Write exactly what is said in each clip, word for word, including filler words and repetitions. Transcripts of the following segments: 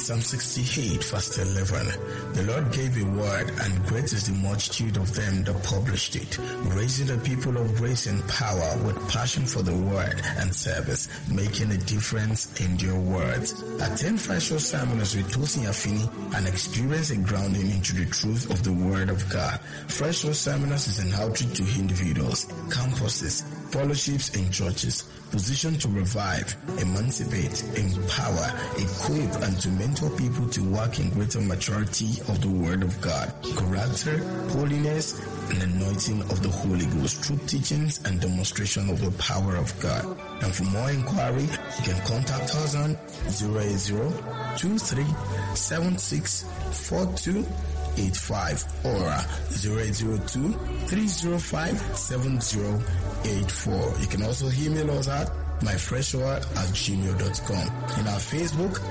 Psalm sixty-eight verse eleven. The Lord gave a word, and great is the multitude of them that published it, raising the people of grace and power with passion for the word and service, making a difference in their words. Attend Fresh Oil Seminars with Tosin Afini and experience a grounding into the truth of the word of God. Fresh Oil Seminars is an outreach to individuals, campuses, fellowships, and churches, positioned to revive, emancipate, empower, equip, and to mentor people to walk in greater maturity of the Word of God, character, holiness, and anointing of the Holy Ghost through teachings and demonstration of the power of God. And for more inquiry, you can contact us on zero eight zero, two three seven six, four two eight five or zero eight zero two, three zero five, seven zero eight four. You can also email us at myfreshoil at gmail dot com. In our Facebook,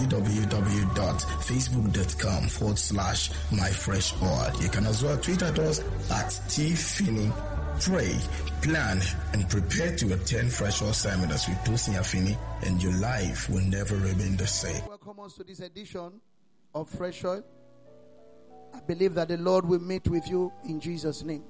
www.facebook.com forward slash myfreshoil. You can as well tweet at us at T Finney. Pray, plan, and prepare to attend Fresh Oil Seminars with Tosin Afini, and your life will never remain the same. Welcome us to this edition of Fresh Oil. I believe that the Lord will meet with you in Jesus' name.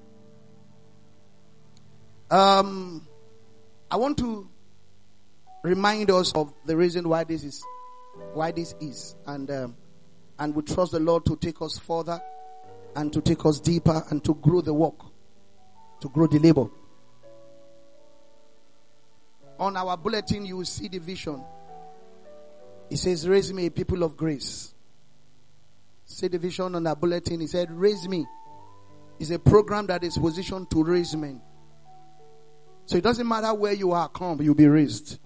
Um, I want to remind us of the reason why this is, why this is, and um, and we trust the Lord to take us further, and to take us deeper, and to grow the work, to grow the labor. On our bulletin, you will see the vision. It says, "Raise me a people of grace." See the vision on our bulletin. He said, "Raise me." It's a program that is positioned to raise men. So it doesn't matter where you are, come, you'll be raised.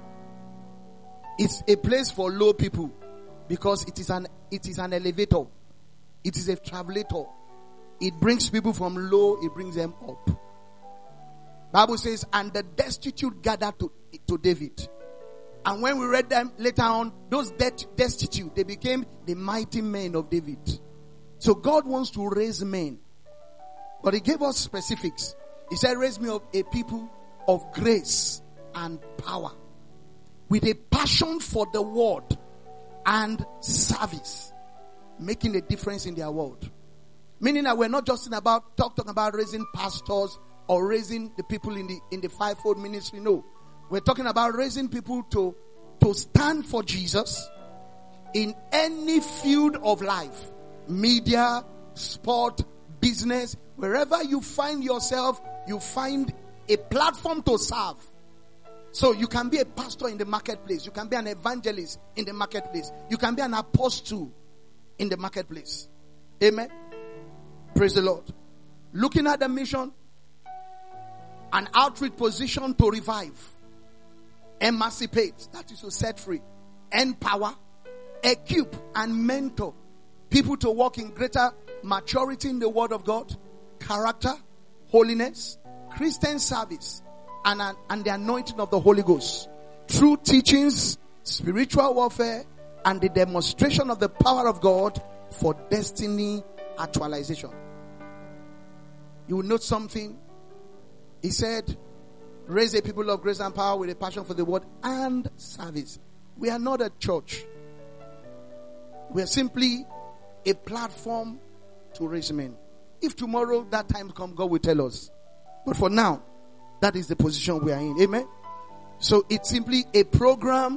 It's a place for low people because it is an it is an elevator. It is a travelator. It brings people from low, it brings them up. Bible says, and the destitute gathered to, to David. And when we read them later on, those destitute, they became the mighty men of David. So God wants to raise men. But he gave us specifics. He said, raise me up a people of grace and power, with a passion for the word and service, making a difference in their world. Meaning that we're not just about talking about raising pastors or raising the people in the in the fivefold ministry. No. We're talking about raising people to, to stand for Jesus in any field of life. Media, sport, business. Wherever you find yourself, you find a platform to serve. So you can be a pastor in the marketplace. You can be an evangelist in the marketplace. You can be an apostle in the marketplace. Amen. Praise the Lord. Looking at the mission, an outreach position to revive, emancipate, that is to set free, empower, equip, and mentor people to walk in greater maturity in the Word of God, character, holiness, Christian service, and, and the anointing of the Holy Ghost through teachings, spiritual warfare, and the demonstration of the power of God for destiny actualization. You will note something. He said, raise a people of grace and power with a passion for the word and service. We are not a church. We are simply a platform to raise men. If tomorrow that time comes, God will tell us. But for now, that is the position we are in. Amen. So it's simply a program,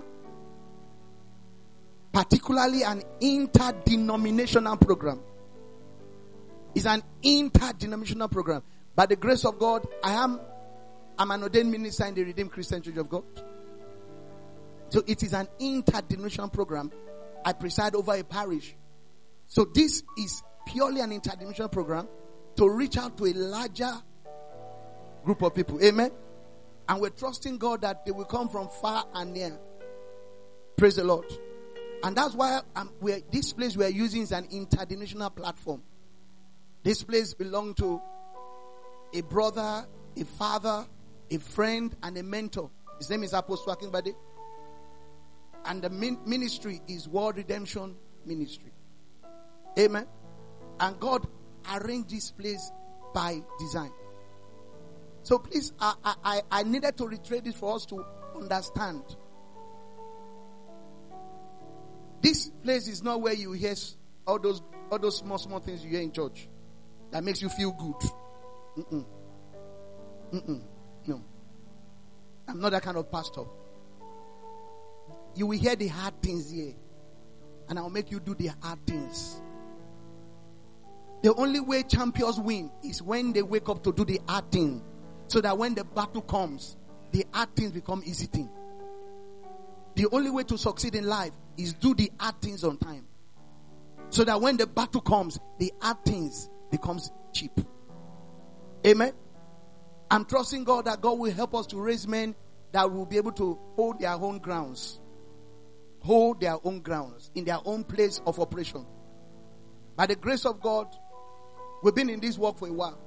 particularly an interdenominational program. It's an interdenominational program. By the grace of God, I am I'm an ordained minister in the Redeemed Christian Church of God. So it is an interdenominational program. I preside over a parish. So this is purely an interdenominational program to reach out to a larger group of people. Amen. And we're trusting God that they will come from far and near. Praise the Lord. And that's why um, we're, this place we're using is an interdenominational platform. This place belongs to a brother, a father, a friend, and a mentor. His name is Apostle Akinbade. And the min- ministry is World Redemption Ministry. Amen. And God arranged this place by design. So please, I, I, I needed to reiterate this for us to understand. This place is not where you hear all those all those small small things you hear in church that makes you feel good. Mm-mm. Mm-mm. No, I'm not that kind of pastor. You will hear the hard things here, and I'll make you do the hard things. The only way champions win is when they wake up to do the hard thing, so that when the battle comes, the hard things become easy thing. The only way to succeed in life is do the hard things on time, so that when the battle comes, the hard things becomes cheap. Amen. I'm trusting God that God will help us to raise men that will be able to hold their own grounds. Hold their own grounds in their own place of operation. By the grace of God, we've been in this work for a while.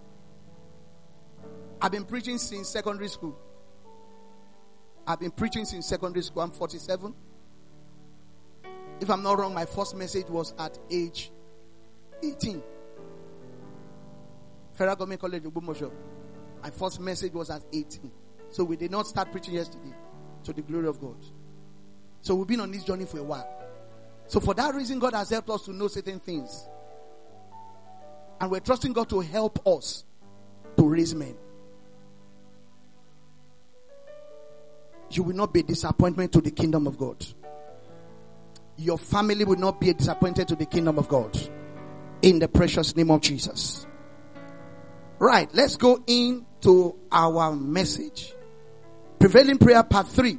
I've been preaching since secondary school. I've been preaching since secondary school. I'm forty-seven. If I'm not wrong, my first message was at age eighteen. Federal Government College, Ogbomoso. My first message was at eighteen. So we did not start preaching yesterday, to the glory of God. So we've been on this journey for a while. So for that reason, God has helped us to know certain things. And we're trusting God to help us to raise men. You will not be a disappointment to the kingdom of God. Your family will not be a disappointment to the kingdom of God. In the precious name of Jesus. Right, let's go into our message. Prevailing prayer part three.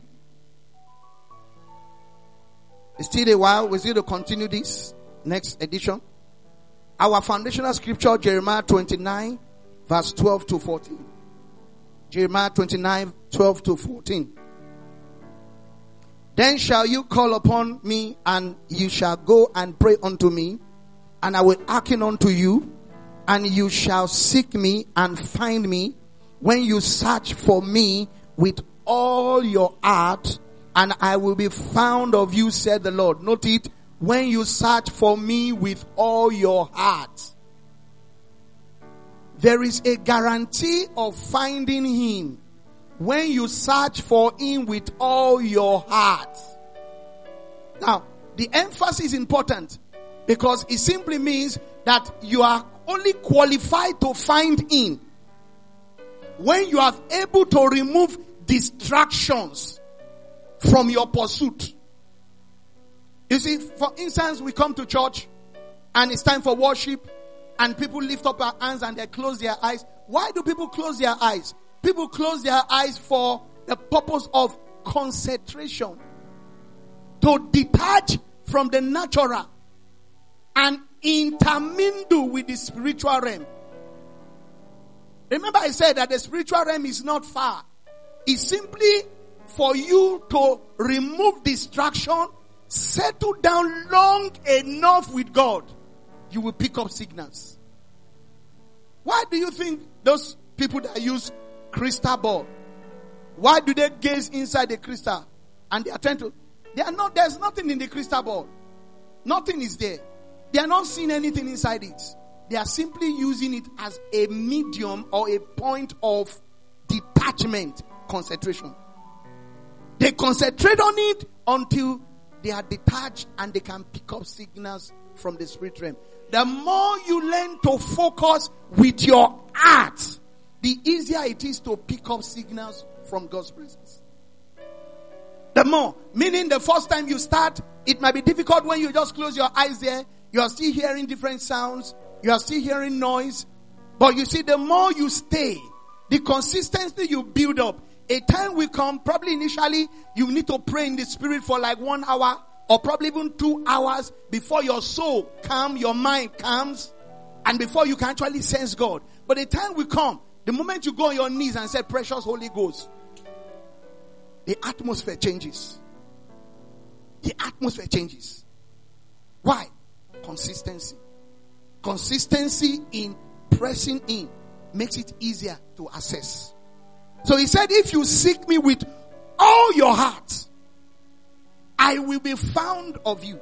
It's still a while. We're still to continue this next edition. Our foundational scripture, Jeremiah twenty-nine, verse twelve to fourteen. Jeremiah twenty-nine, twelve to fourteen. Then shall you call upon me, and you shall go and pray unto me, and I will hearken unto you, and you shall seek me and find me when you search for me with all your heart, and I will be found of you, said the Lord. Note it, when you search for me with all your heart. There is a guarantee of finding him when you search for him with all your heart. Now, the emphasis is important because it simply means that you are only qualified to find him when you are able to remove distractions from your pursuit. You see, for instance, we come to church and it's time for worship and people lift up their hands and they close their eyes. Why do people close their eyes? People close their eyes for the purpose of concentration. To detach from the natural and intermingle with the spiritual realm. Remember I said that the spiritual realm is not far. It's simply for you to remove distraction, settle down long enough with God, you will pick up signals. Why do you think those people that use crystal ball, why do they gaze inside the crystal and they are trying to, they are not, there's nothing in the crystal ball. Nothing is there. They are not seeing anything inside it. They are simply using it as a medium or a point of detachment, concentration. They concentrate on it until they are detached and they can pick up signals from the spirit realm. The more you learn to focus with your heart, the easier it is to pick up signals from God's presence. The more, meaning the first time you start, it might be difficult when you just close your eyes there. You are still hearing different sounds. You are still hearing noise. But you see, the more you stay, the consistency you build up, a time will come, probably initially, you need to pray in the spirit for like one hour or probably even two hours before your soul calms, your mind calms, and before you can actually sense God. But the time will come, the moment you go on your knees and say, precious Holy Ghost, the atmosphere changes. The atmosphere changes. Why? Consistency. Consistency in pressing in makes it easier to assess. So he said, if you seek me with all your heart, I will be found of you.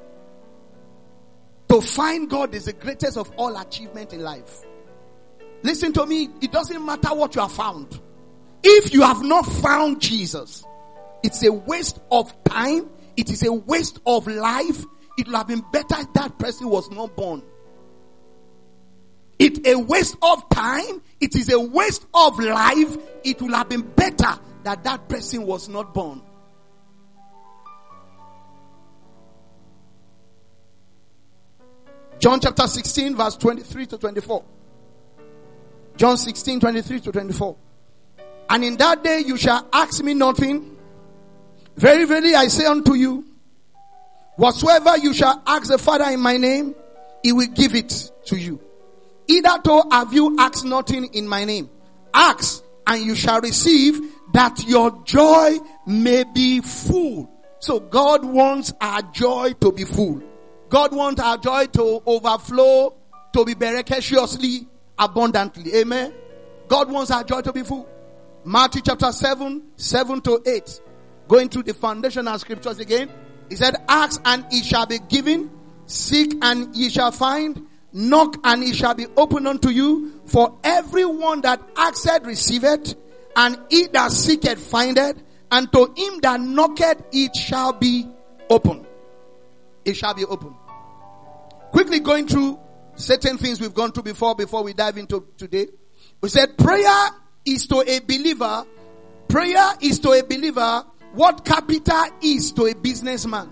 To find God is the greatest of all achievement in life. Listen to me, it doesn't matter what you have found. If you have not found Jesus, it's a waste of time. It is a waste of life. it would have been better if that person was not born. It's a waste of time. It is a waste of life. It would have been better that that person was not born. John chapter sixteen verse twenty-three to twenty-four. John sixteen, twenty-three to twenty-four. And in that day you shall ask me nothing. Very, very, I say unto you, whatsoever you shall ask the Father in my name, he will give it to you. Hitherto have you asked nothing in my name. Ask and you shall receive, that your joy may be full. So God wants our joy to be full. God wants our joy to overflow, to be bereketiously abundantly. Amen. God wants our joy to be full. Matthew chapter seven, seven to eight. Going through the foundational scriptures again. He said, ask and it shall be given. Seek and ye shall find. Knock and it shall be opened unto you. For everyone that asketh receiveth, and he that seeketh findeth, and to him that knocketh it shall be open. It shall be open. Quickly going through certain things we've gone through before, before we dive into today. We said prayer is to a believer. Prayer is to a believer what capital is to a businessman.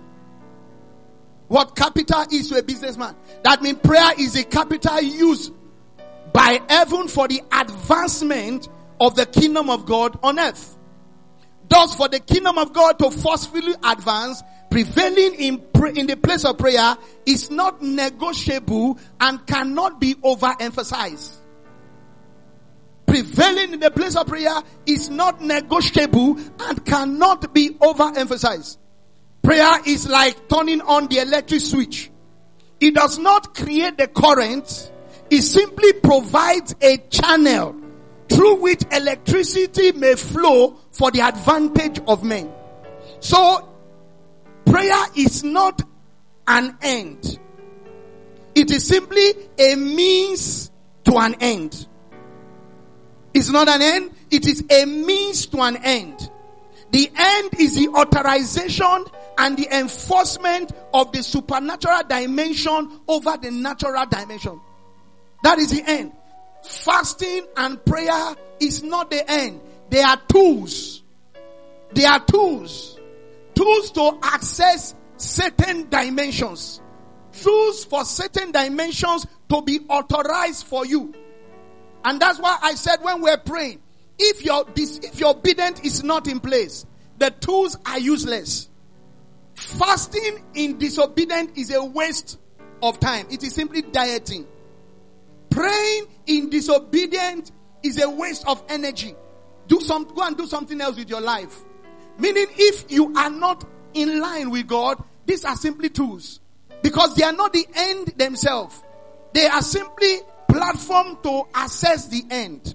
What capital is to a businessman. That means prayer is a capital used by heaven for the advancement of the kingdom of God on earth. Thus, for the kingdom of God to forcefully advance, prevailing in, in the place of prayer is not negotiable and cannot be overemphasized. Prevailing in the place of prayer is not negotiable and cannot be overemphasized. Prayer is like turning on the electric switch. It does not create the current. It simply provides a channel through which electricity may flow for the advantage of men. So, prayer is not an end. It is simply a means to an end. It's not an end. It is a means to an end. The end is the authorization and the enforcement of the supernatural dimension over the natural dimension. That is the end. Fasting and prayer is not the end. They are tools. They are tools. Tools to access certain dimensions. Tools for certain dimensions to be authorized for you. And that's why I said when we're praying, if your, if your obedience is not in place, the tools are useless. Fasting in disobedience is a waste of time. It is simply dieting. Praying in disobedience is a waste of energy. Do some, go and do something else with your life. Meaning if you are not in line with God, these are simply tools. Because they are not the end themselves. They are simply platform to access the end.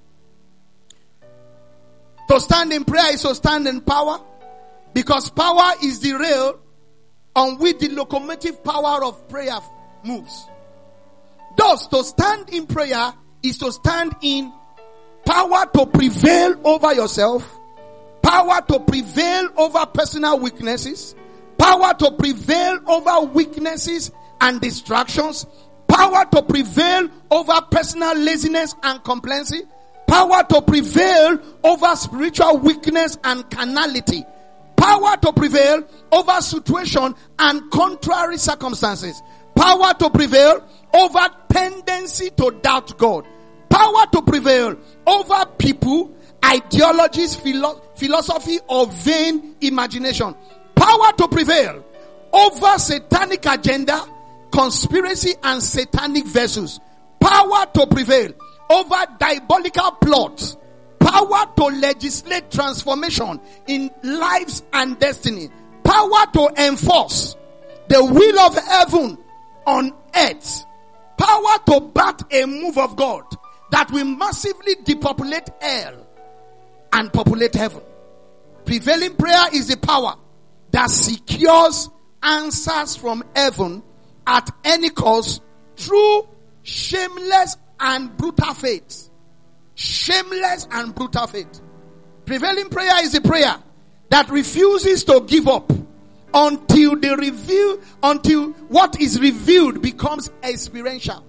To stand in prayer is to stand in power. Because power is the rail on which the locomotive power of prayer moves. Thus, to stand in prayer is to stand in power to prevail over yourself, power to prevail over personal weaknesses, power to prevail over weaknesses and distractions, power to prevail over personal laziness and complacency, power to prevail over spiritual weakness and carnality, power to prevail over situation and contrary circumstances, power to prevail over tendency to doubt God, power to prevail over people, ideologies, philo- philosophy, or vain imagination, power to prevail over satanic agenda, conspiracy, and satanic vessels, power to prevail over diabolical plots, power to legislate transformation in lives and destiny, power to enforce the will of heaven on earth, power to bat a move of God that will massively depopulate hell and populate heaven. Prevailing prayer is the power that secures answers from heaven at any cost through shameless and brutal faith. Shameless and brutal faith. Prevailing prayer is a prayer that refuses to give up until the reveal, until what is revealed becomes experiential.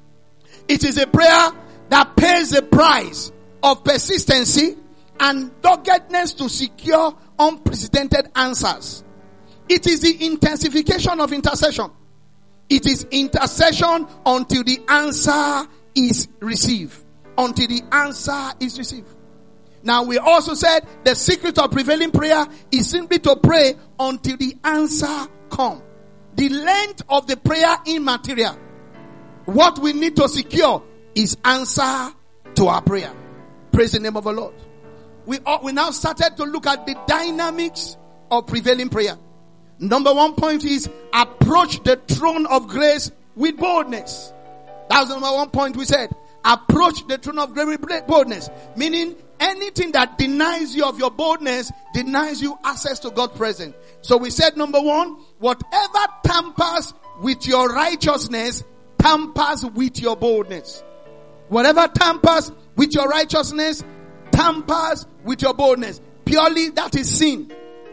It is a prayer that pays the price of persistency and doggedness to secure unprecedented answers. It is the intensification of intercession. It is intercession until the answer is received. Until the answer is received. Now we also said the secret of prevailing prayer is simply to pray until the answer comes. The length of the prayer immaterial. What we need to secure is answer to our prayer. Praise the name of the Lord. We, we now started to look at the dynamics of prevailing prayer. Number one point is approach the throne of grace with boldness. That was number one point we said. Approach the throne of grace with boldness. Meaning anything that denies you of your boldness denies you access to God's presence. So we said number one, whatever tampers with your righteousness tampers with your boldness. Whatever tampers with your righteousness tampers with your boldness. Purely that is sin.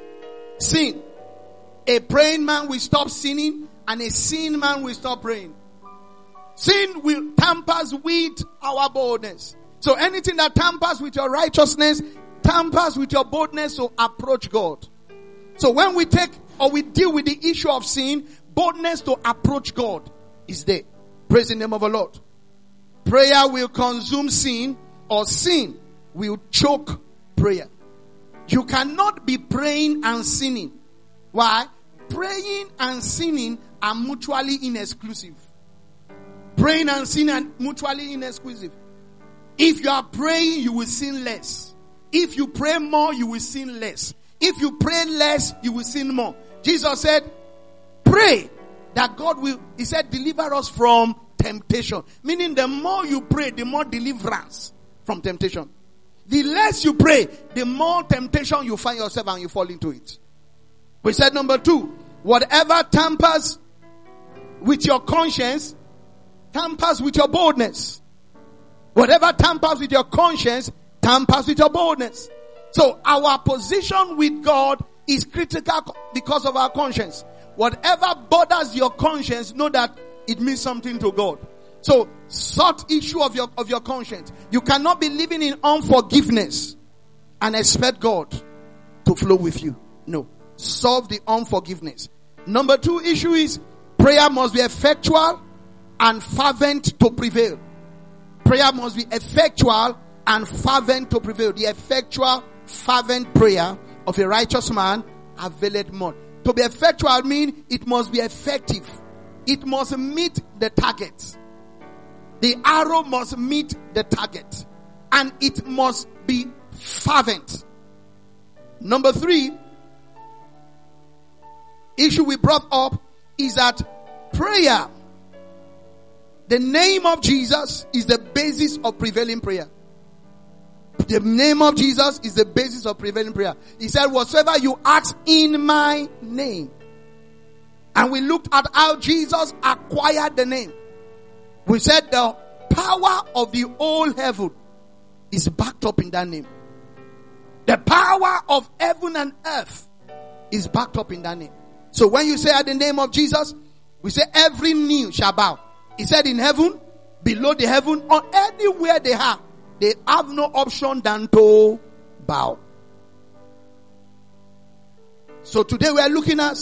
Sin. A praying man will stop sinning and a sin man will stop praying. Sin will tampers with our boldness. So anything that tampers with your righteousness tampers with your boldness to approach God. So when we take or we deal with the issue of sin, boldness to approach God is there. Praise the name of the Lord. Prayer will consume sin or sin will choke prayer. You cannot be praying and sinning. Why? Praying and sinning are mutually inexclusive. Praying and sinning are mutually inexclusive. If you are praying, you will sin less. If you pray more, you will sin less. If you pray less, you will sin more. Jesus said, pray that God will, he said, deliver us from temptation. Meaning the more you pray, the more deliverance from temptation. The less you pray, the more temptation you find yourself and you fall into it. We said number two, whatever tampers with your conscience, tampers with your boldness. Whatever tampers with your conscience, tampers with your boldness. So our position with God is critical because of our conscience. Whatever bothers your conscience, know that it means something to God. So, sort issue of your, of your conscience. You cannot be living in unforgiveness and expect God to flow with you. No. Solve the unforgiveness. Number two issue is prayer must be effectual and fervent to prevail. Prayer must be effectual and fervent to prevail. The effectual, fervent prayer of a righteous man availeth much. To be effectual means it must be effective. It must meet the target. The arrow must meet the target. And it must be fervent. Number three issue we brought up is that prayer, the name of Jesus is the basis of prevailing prayer. The name of Jesus is the basis of prevailing prayer. He said, whatsoever you ask in my name. And we looked at how Jesus acquired the name. We said the power of the whole heaven is backed up in that name. The power of heaven and earth is backed up in that name. So when you say at the name of Jesus, we say every knee shall bow. He said in heaven, below the heaven, or anywhere they are, they have no option than to bow. So today we are looking at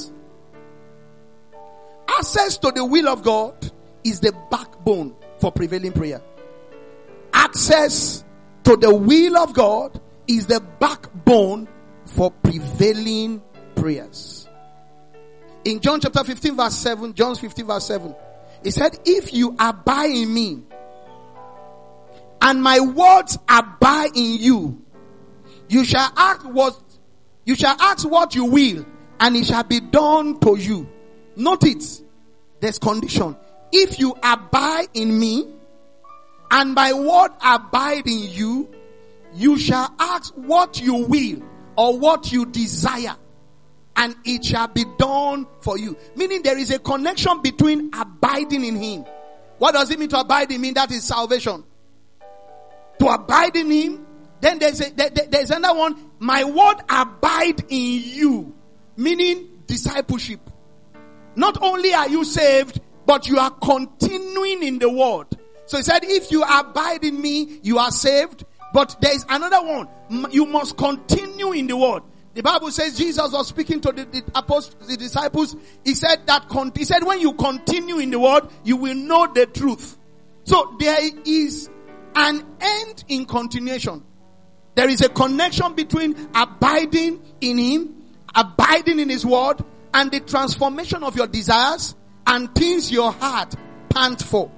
access to the will of God is the backbone for prevailing prayer. Access to the will of God is the backbone for prevailing prayers. In John chapter fifteen verse seven, John fifteen verse seven, he said, if you abide in me and my words abide in you, you shall ask what, you shall ask what you will and it shall be done to you. Note it. There's condition. If you abide in me and my word abide in you, you shall ask what you will or what you desire and it shall be done for you. Meaning there is a connection between abiding in him. What does it mean to abide in him? That is salvation. To abide in him. Then there's a, there, there's another one. My word abide in you. Meaning discipleship. Not only are you saved, but you are continuing in the word. So he said, if you abide in me, you are saved. But there is another one. You must continue in the word. The Bible says Jesus was speaking to the, the apostles, the disciples. He said that, he said, when you continue in the word, you will know the truth. So there is an end in continuation. There is a connection between abiding in him, abiding in his word, and the transformation of your desires and things your heart pants for.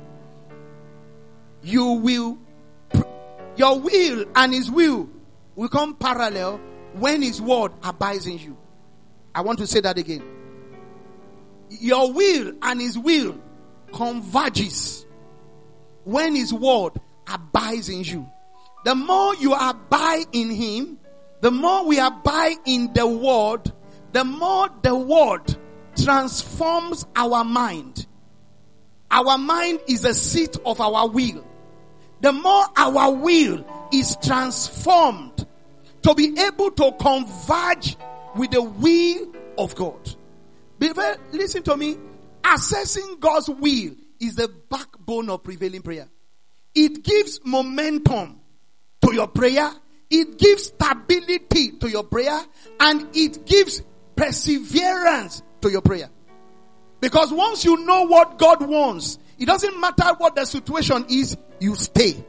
You will, your will and his will will come parallel when his word abides in you. I want to say that again. Your will and his will converges when his word abides in you. The more you abide in him, the more we abide in the word, the more the word transforms our mind. Our mind is the seat of our will. The more our will is transformed to be able to converge with the will of God. Beloved, listen to me. Assessing God's will is the backbone of prevailing prayer. It gives momentum to your prayer. It gives stability to your prayer. And it gives perseverance to your prayer. Because once you know what God wants, it doesn't matter what the situation is, you stay.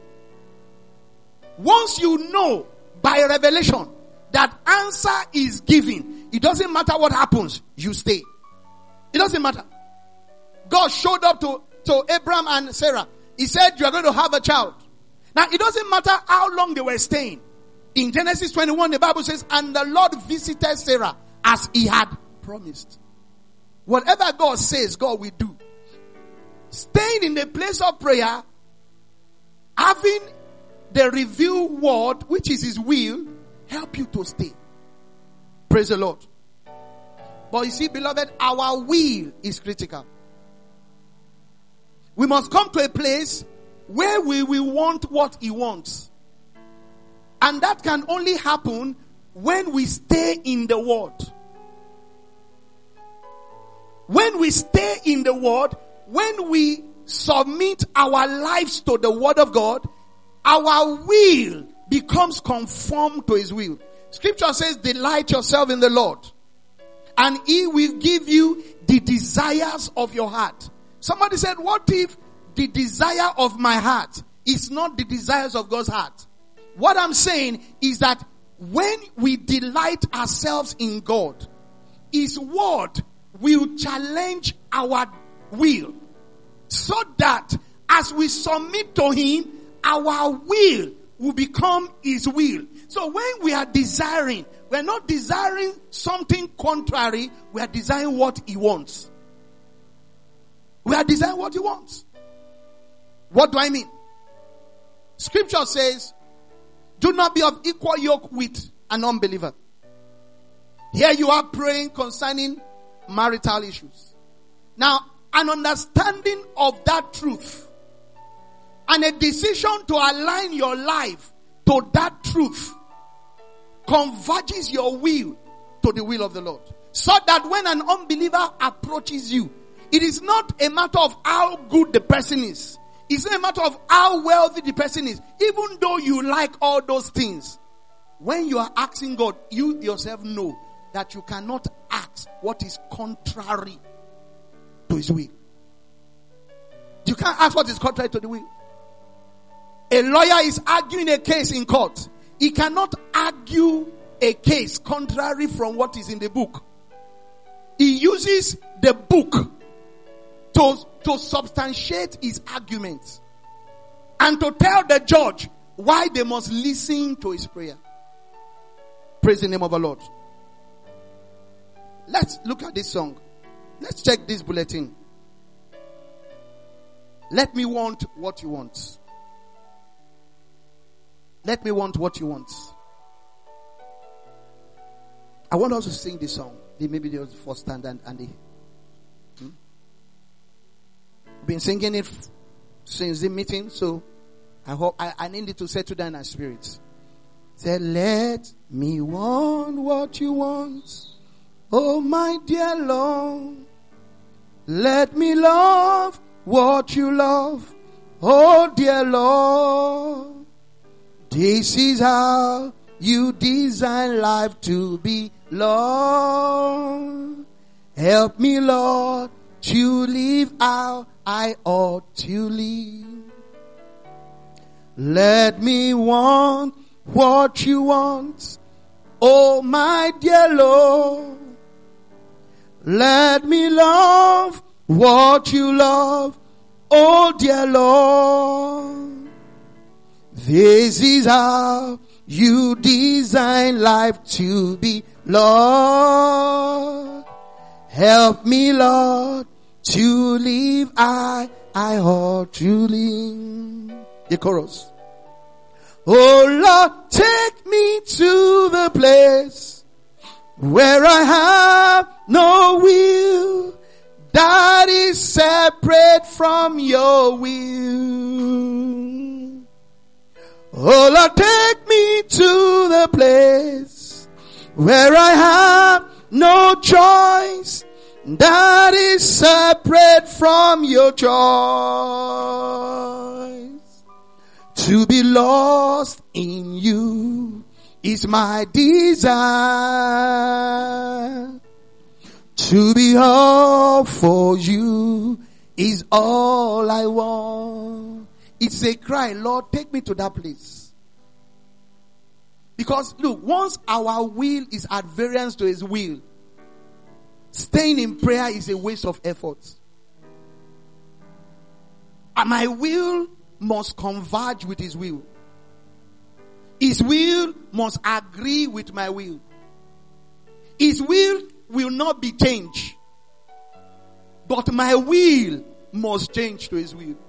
Once you know by revelation that answer is given, it doesn't matter what happens, you stay. It doesn't matter. God showed up to, to Abraham and Sarah. He said, you are going to have a child. Now, it doesn't matter how long they were staying. In Genesis twenty-one, the Bible says, and the Lord visited Sarah as he had promised. Whatever God says, God will do. Staying in the place of prayer, having the revealed word, which is his will, help you to stay. Praise the Lord. But you see, beloved, our will is critical. We must come to a place where we will want what he wants. And that can only happen when we stay in the word. When we stay in the word, when we submit our lives to the word of God, our will becomes conformed to his will. Scripture says, delight yourself in the Lord, and he will give you the desires of your heart. Somebody said, what if the desire of my heart is not the desires of God's heart? What I'm saying is that when we delight ourselves in God, his word will challenge our will, so that as we submit to him, our will will become his will. So when we are desiring, we are not desiring something contrary, we are desiring what he wants. We are desiring what he wants. What do I mean? Scripture says, do not be of equal yoke with an unbeliever. Here you are praying concerning marital issues. Now, an understanding of that truth and a decision to align your life to that truth converges your will to the will of the Lord. So that when an unbeliever approaches you, it is not a matter of how good the person is. It's not a matter of how wealthy the person is. Even though you like all those things, when you are asking God, you yourself know that you cannot ask what is contrary to his will. You can't ask what is contrary to the will. A lawyer is arguing a case in court. He cannot argue a case contrary from what is in the book. He uses the book to, to substantiate his arguments and to tell the judge why they must listen to his prayer. Praise the name of the Lord. Let's look at this song. Let's check this bulletin. Let me want what you want. Let me want what you want. I want us to sing this song. Maybe there was the first stand and, and the hmm? been singing it since the meeting, so I hope I, I need it to settle down our spirits. Say, let me want what you want. Oh my dear Lord, let me love what you love. Oh dear Lord, this is how you design life to be, Lord. Help me, Lord, to live how I ought to live. Let me want what you want. Oh my dear Lord, let me love what you love. Oh dear Lord, this is how you design life to be, Lord. Help me, Lord, to live I, I ought to live. The chorus. Oh Lord, take me to the place where I have no will, that is separate from your will. Oh Lord, take me to the place where I have no choice, that is separate from your choice. To be lost in you is my desire. To be all for you is all I want. It's a cry, Lord, take me to that place. Because look, once our will is at variance to his will, staying in prayer is a waste of effort. And my will must converge with his will. His will must agree with my will. His will will not be changed, but my will must change to his will.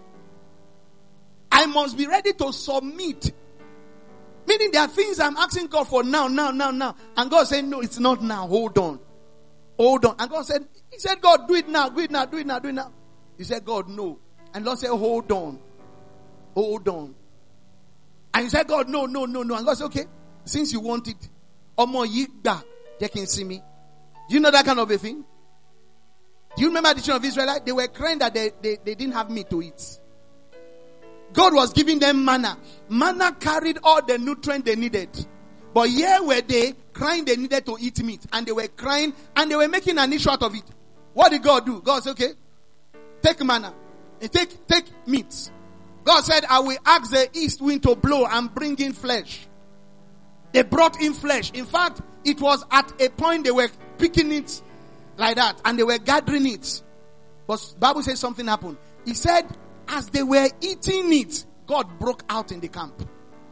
I must be ready to submit. Meaning there are things I'm asking God for now, now, now, now. And God said, no, it's not now. Hold on. Hold on. And God said, he said, God, do it now, do it now, do it now, do it now. He said, God, no. And Lord said, hold on. Hold on. And he said, God, no, no, no, no. And God said, okay, since you want it, Omo yigba, they can see me. Do you know that kind of a thing? Do you remember the children of Israel? They were crying that they, they, they didn't have meat to eat. God was giving them manna. Manna carried all the nutrients they needed. But here were they crying they needed to eat meat. And they were crying and they were making an issue out of it. What did God do? God said, okay, take manna. And take, take meat. God said, I will ask the east wind to blow and bring in flesh. They brought in flesh. In fact, it was at a point they were picking it like that. And they were gathering it. But the Bible says something happened. He said, as they were eating it, God broke out in the camp.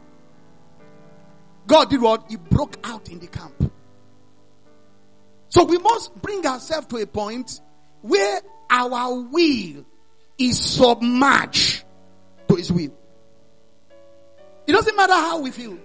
God did what? He broke out in the camp. So we must bring ourselves to a point where our will is submerged to his will. It doesn't matter how we feel.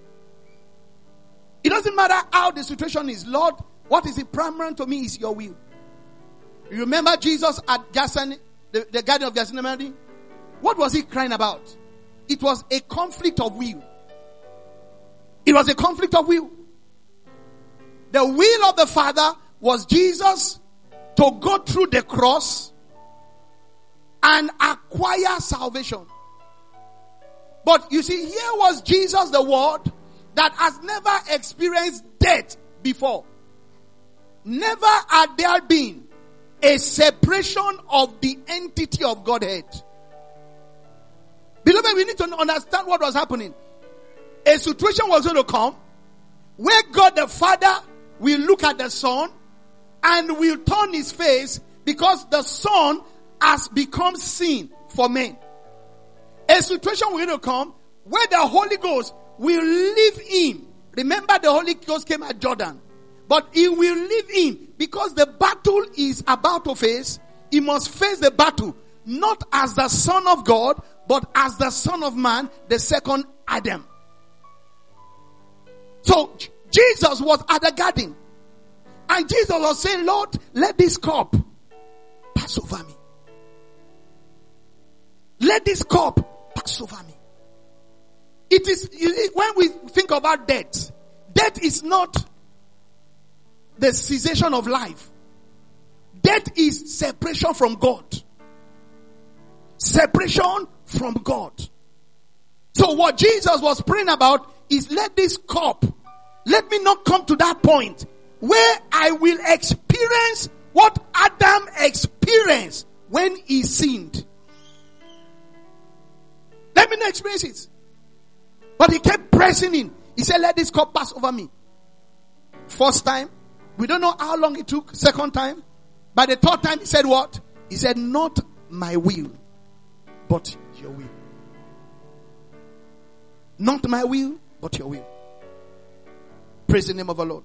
It doesn't matter how the situation is. Lord, what is paramount to me is your will. You remember Jesus at Gethsemane, the, the Garden of Gethsemane? What was he crying about? It was a conflict of will. It was a conflict of will. The will of the Father was Jesus to go through the cross and acquire salvation. But you see, here was Jesus, the Word, that has never experienced death before. Never had there been a separation of the entity of Godhead. Beloved, we need to understand what was happening. A situation was going to come where God the Father will look at the Son and will turn his face because the Son has become sin for men. A situation was going to come where the Holy Ghost will leave him. Remember, the Holy Ghost came at Jordan. But he will leave him because the battle is about to face. He must face the battle not as the Son of God, but as the Son of Man, the second Adam. So Jesus was at the garden. And Jesus was saying, Lord, let this cup pass over me. Let this cup pass over me. It is, when we think about death, death is not the cessation of life. Death is separation from God. Separation from God. So what Jesus was praying about is, let this cup, let me not come to that point where I will experience what Adam experienced when he sinned. Let me not experience it. But he kept pressing in. He said, let this cup pass over me. First time, we don't know how long it took. Second time, by the third time he said what? He said, not my will, but your will. Not my will, but your will. Praise the name of the Lord.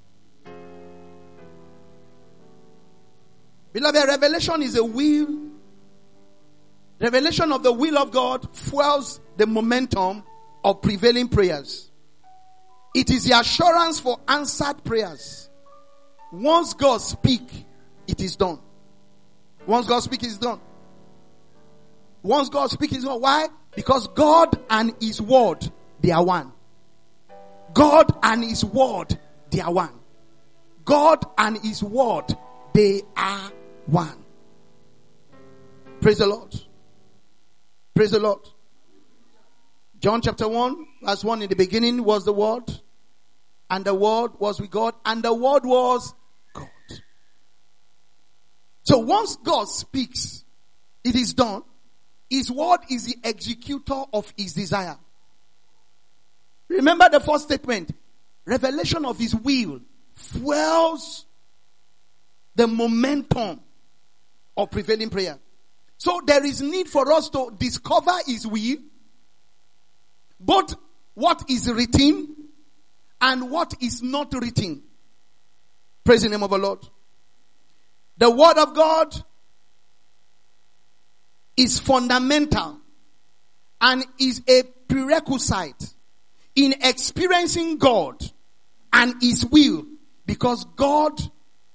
Beloved, revelation is a will. Revelation of the will of God fuels the momentum of prevailing prayers. It is the assurance for answered prayers. Once God speaks, it is done. Once God speaks, it is done. Once God speaks, it is done. Why? Because God and His word, they are one. God and His word, they are one. God and His word, they are one. Praise the Lord. Praise the Lord. John chapter one, verse one, in the beginning was the Word, and the Word was with God, and the Word was God. So once God speaks, it is done. His word is the executor of His desire. Remember the first statement. Revelation of His will fuels the momentum of prevailing prayer. So there is need for us to discover His will, both what is written and what is not written. Praise the name of the Lord. The word of God is fundamental and is a prerequisite in experiencing God and His will, because God's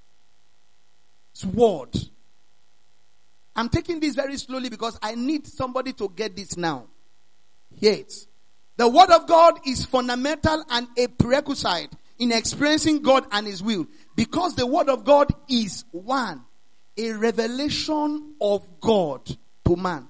word. I'm taking this very slowly because I need somebody to get this now. Hear it. The word of God is fundamental and a prerequisite in experiencing God and His will, because the word of God is one, a revelation of God to man.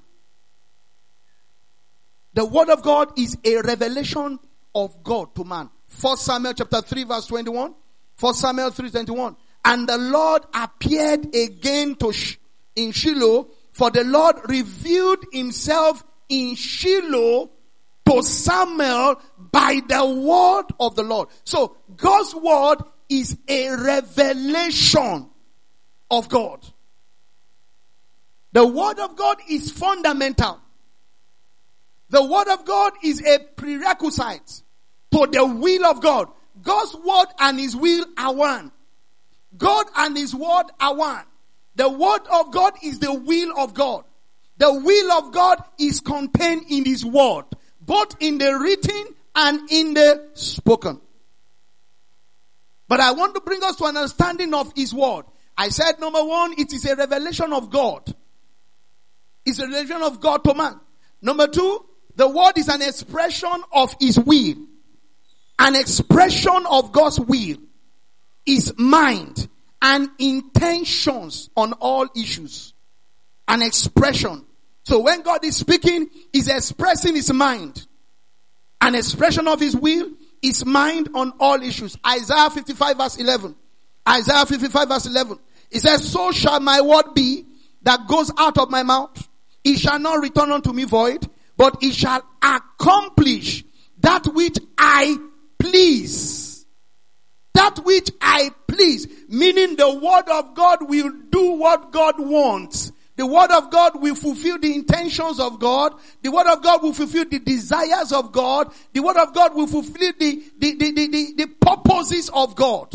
The word of God is a revelation of God to man. First Samuel chapter three verse twenty-one. First Samuel three twenty-one. And the Lord appeared again to Sh- in Shiloh, for the Lord revealed Himself in Shiloh to Samuel by the word of the Lord. So God's word is a revelation of God. The word of God is fundamental. The word of God is a prerequisite to the will of God. God's word and His will are one. God and His word are one. The word of God is the will of God. The will of God is contained in His word, both in the written and in the spoken. But I want to bring us to an understanding of His word. I said, number one, it is a revelation of God. It's a revelation of God to man. Number two, the word is an expression of His will. An expression of God's will, His mind and intentions on all issues. An expression. So when God is speaking, He's expressing His mind. An expression of His will, His mind on all issues. Isaiah fifty-five verse eleven. Isaiah fifty-five verse eleven. It says, so shall my word be that goes out of my mouth. It shall not return unto me void, but it shall accomplish that which I please. That which I please. Meaning the word of God will do what God wants. The word of God will fulfill the intentions of God. The word of God will fulfill the desires of God. The word of God will fulfill the, the, the, the, the, the purposes of God.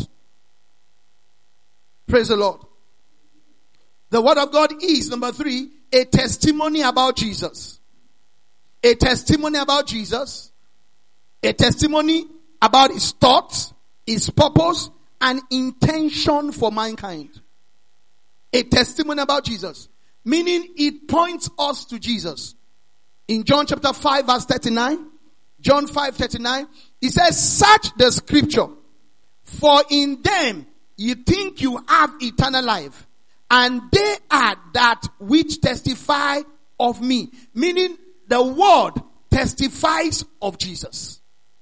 Praise the Lord. The word of God is, number three, a testimony about Jesus. A testimony about Jesus. A testimony about His thoughts, His purpose, and intention for mankind. A testimony about Jesus. Meaning it points us to Jesus. In John chapter five verse thirty-nine, John five thirty-nine, He says, search the scripture, for in them you think you have eternal life, and they are that which testify of me. Meaning the word testifies of Jesus.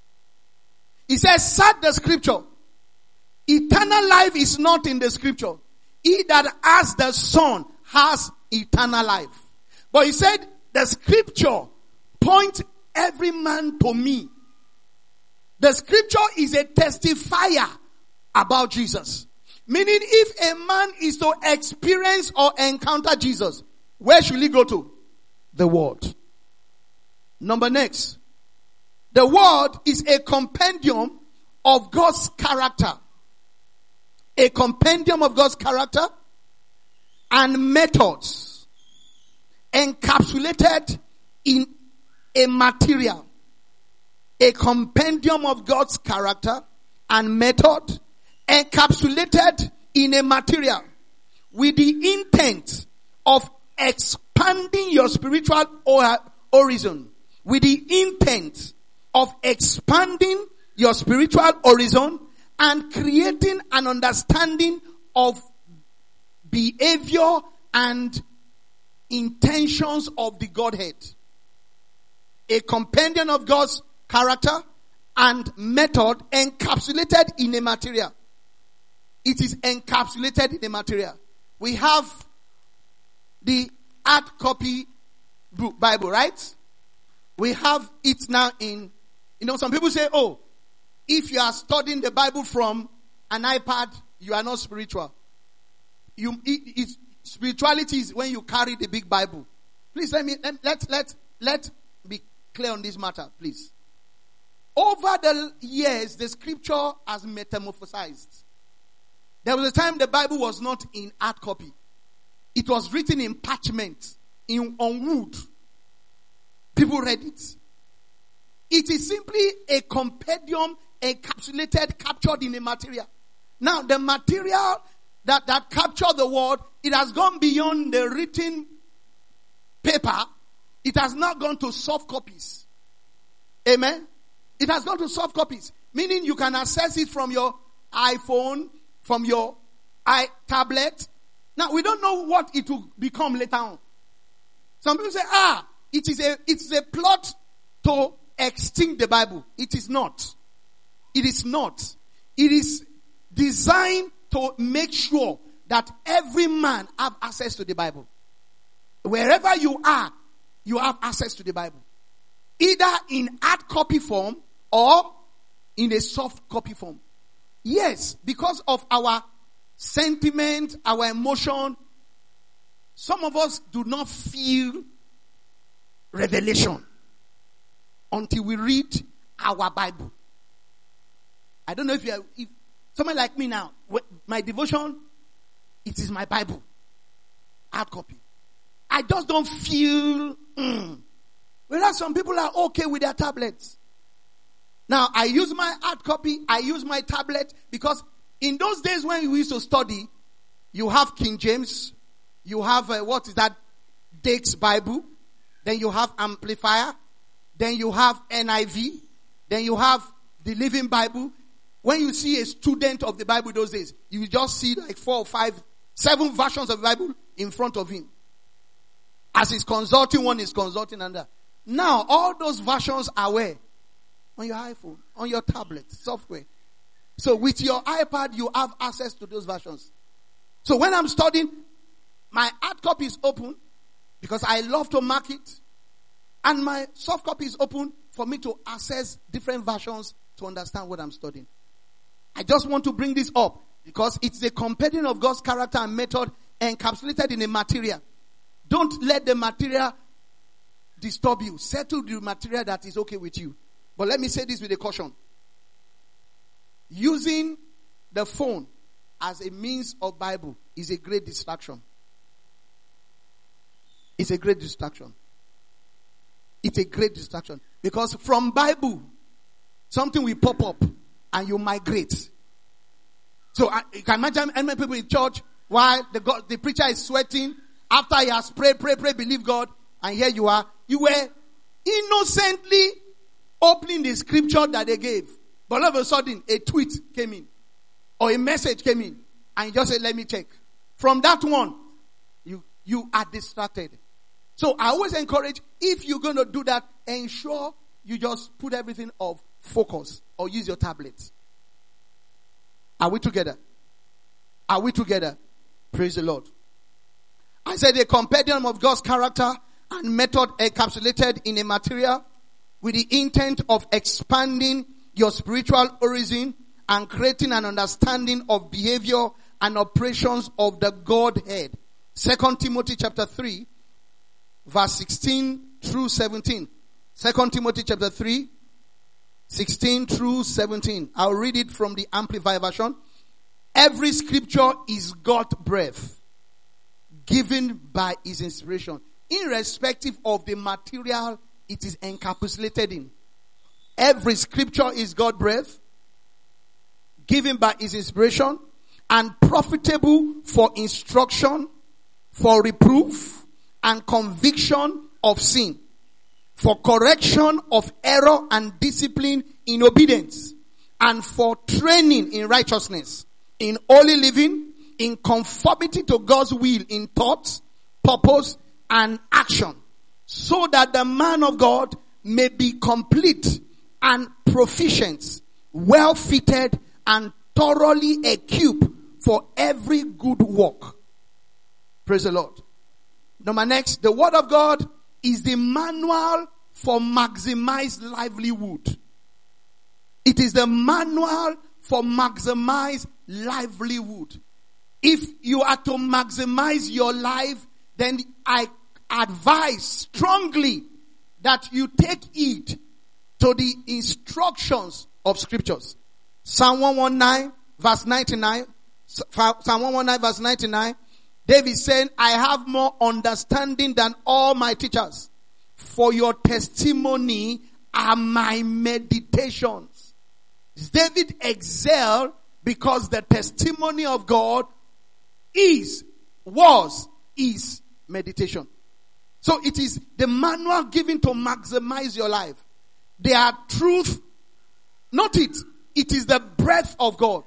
He says, search the scripture. Eternal life is not in the scripture. He that has the Son has eternal life. But he said, the scripture points every man to me. The scripture is a testifier about Jesus. Meaning if a man is to experience or encounter Jesus, where should he go to? The word. Number next. The word is a compendium of God's character. A compendium of God's character and methods encapsulated in a material. A compendium of God's character and method encapsulated in a material with the intent of expanding your spiritual horizon. With the intent of expanding your spiritual horizon and creating an understanding of behavior and intentions of the Godhead. A compendium of God's character and method encapsulated in a material. It is encapsulated in a material. We have the hard copy book, Bible, right? We have it now in, you know, some people say, oh, if you are studying the Bible from an iPad, you are not spiritual. You, it, it, spirituality is when you carry the big Bible. Please let me, let, let, let, let be clear on this matter, please. Over the years, the scripture has metamorphosized. There was a time the Bible was not in hard copy. It was written in parchment, in, on wood. People read it. It is simply a compendium encapsulated, captured in a material. Now, the material that, that captured the word, it has gone beyond the written paper. It has not gone to soft copies. Amen? It has gone to soft copies. Meaning you can access it from your iPhone, from your i tablet. Now, we don't know what it will become later on. Some people say, ah, it is a, it's a plot to extinct the Bible. It is not. It is not. It is designed to make sure that every man have access to the Bible. Wherever you are, you have access to the Bible. Either in hard copy form or in a soft copy form. Yes, because of our sentiment, our emotion, some of us do not feel revelation until we read our Bible. I don't know if you are, if someone like me now, my devotion, it is my Bible. Hard copy. I just don't feel, mm. Whereas some people are okay with their tablets. Now, I use my hard copy, I use my tablet, because in those days when we used to study, you have King James, you have, uh, what is that, Dake's Bible, then you have Amplifier, then you have N I V, then you have the Living Bible. When you see a student of the Bible those days, you just see like four or five, seven versions of the Bible in front of him. As he's consulting one, he's consulting another. Now, all those versions are where? On your iPhone, on your tablet, software. So with your iPad, you have access to those versions. So when I'm studying, my hard copy is open because I love to mark it. And my soft copy is open for me to access different versions to understand what I'm studying. I just want to bring this up because it's a compendium of God's character and method encapsulated in a material. Don't let the material disturb you. Settle the material that is okay with you. But let me say this with a caution. Using the phone as a means of Bible is a great distraction. It's a great distraction. It's a great distraction. Because from Bible, something will pop up and you migrate. So I, you can imagine many people in church while the God, the preacher is sweating after he has prayed, pray, pray, believe God, and here you are. You were innocently opening the scripture that they gave. But all of a sudden, a tweet came in. Or a message came in. and you just say, let me check. From that one, you, you are distracted. So I always encourage, if you're going to do that, ensure you just put everything off focus or use your tablet. Are we together? Are we together? Praise the Lord. I said a compendium of God's character and method encapsulated in a material with the intent of expanding your spiritual horizon and creating an understanding of behavior and operations of the Godhead. Second Timothy chapter three, verse sixteen through seventeen. Second Timothy chapter three, sixteen through seventeen. I'll read it from the Amplified version. Every scripture is God's breath, given by his inspiration, irrespective of the material it is encapsulated in. Every scripture is God's breath, given by his inspiration, and profitable for instruction, for reproof, and conviction of sin, for correction of error and discipline in obedience, and for training in righteousness, in holy living, in conformity to God's will in thoughts, purpose, and action, so that the man of God may be complete and proficient, well fitted, and thoroughly equipped for every good work. Praise the Lord. Number next, the word of God is the manual for maximized livelihood. It is the manual for maximized livelihood. If you are to maximize your life, then I advise strongly that you take heed to the instructions of scriptures. Psalm one nineteen verse ninety-nine. Psalm one nineteen verse ninety-nine. David saying, I have more understanding than all my teachers, for your testimony are my meditations. David excelled because the testimony of God is, was, is meditation. So it is the manual given to maximize your life. They are truth. Not it. It is the breath of God.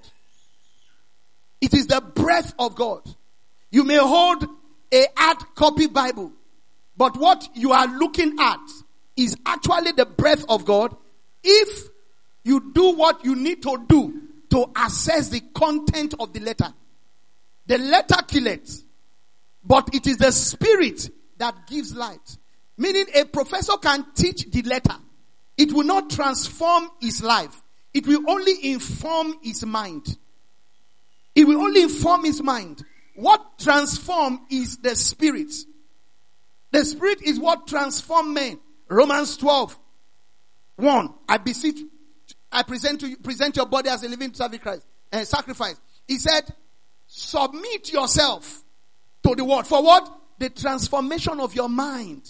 It is the breath of God. You may hold a hard copy Bible, but what you are looking at is actually the breath of God if you do what you need to do to assess the content of the letter. The letter killeth, but it is the spirit that gives light. Meaning a professor can teach the letter. It will not transform his life. It will only inform his mind. It will only inform his mind. What transforms is the spirit. The spirit is what transforms men. Romans twelve, one. I beseech, I present to you, present your body as a living sacrifice. Uh, sacrifice. He said, submit yourself to the word. For what? The transformation of your mind.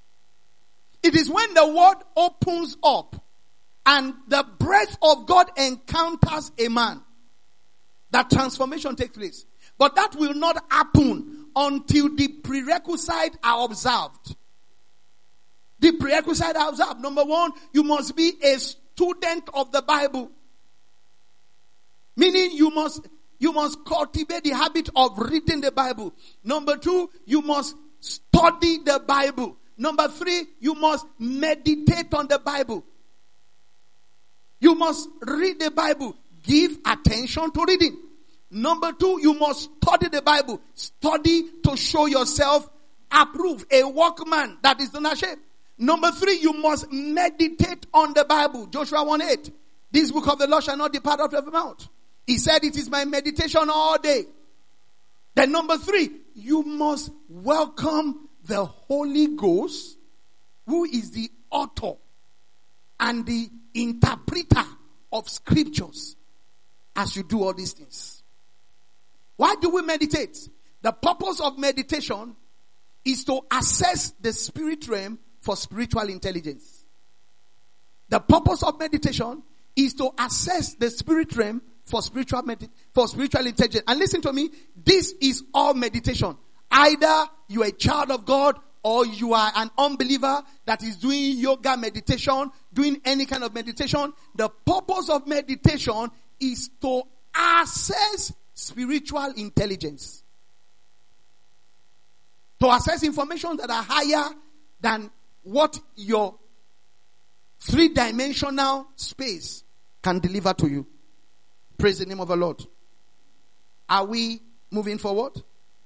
It is when the word opens up and the breath of God encounters a man that transformation takes place. But that will not happen until the prerequisites are observed. The prerequisites are observed. Number one, you must be a student of the Bible. Meaning you must, you must cultivate the habit of reading the Bible. Number two, you must study the Bible. Number three, you must meditate on the Bible. You must read the Bible. Give attention to reading. Number two, you must study the Bible. Study to show yourself approved, a workman that is not ashamed. Number three, you must meditate on the Bible. Joshua one eight. This book of the law shall not depart out of your mouth. He said it is my meditation all day. Then number three, you must welcome the Holy Ghost, who is the author and the interpreter of scriptures, as you do all these things. Why do we meditate? The purpose of meditation is to assess the spirit realm for spiritual intelligence. The purpose of meditation is to assess the spirit realm for spiritual med- for spiritual intelligence. And listen to me, this is all meditation. Either you are a child of God or you are an unbeliever that is doing yoga meditation, doing any kind of meditation. The purpose of meditation is to assess spiritual intelligence. To access information that are higher than what your three-dimensional space can deliver to you. Praise the name of the Lord. Are we moving forward?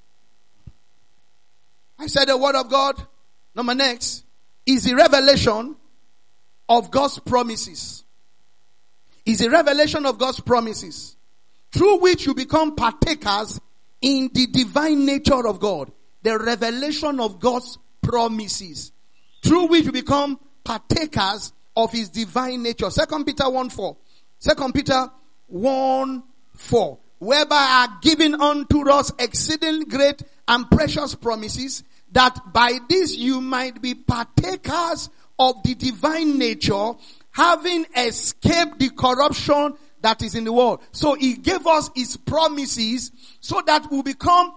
I said the word of God, number next, is the revelation of God's promises. Is a revelation of God's promises, through which you become partakers in the divine nature of God. The revelation of God's promises, through which you become partakers of his divine nature. Second Peter one four. Second Peter one four. Whereby are given unto us exceeding great and precious promises, that by this you might be partakers of the divine nature, having escaped the corruption that is in the world. So he gave us his promises so that we become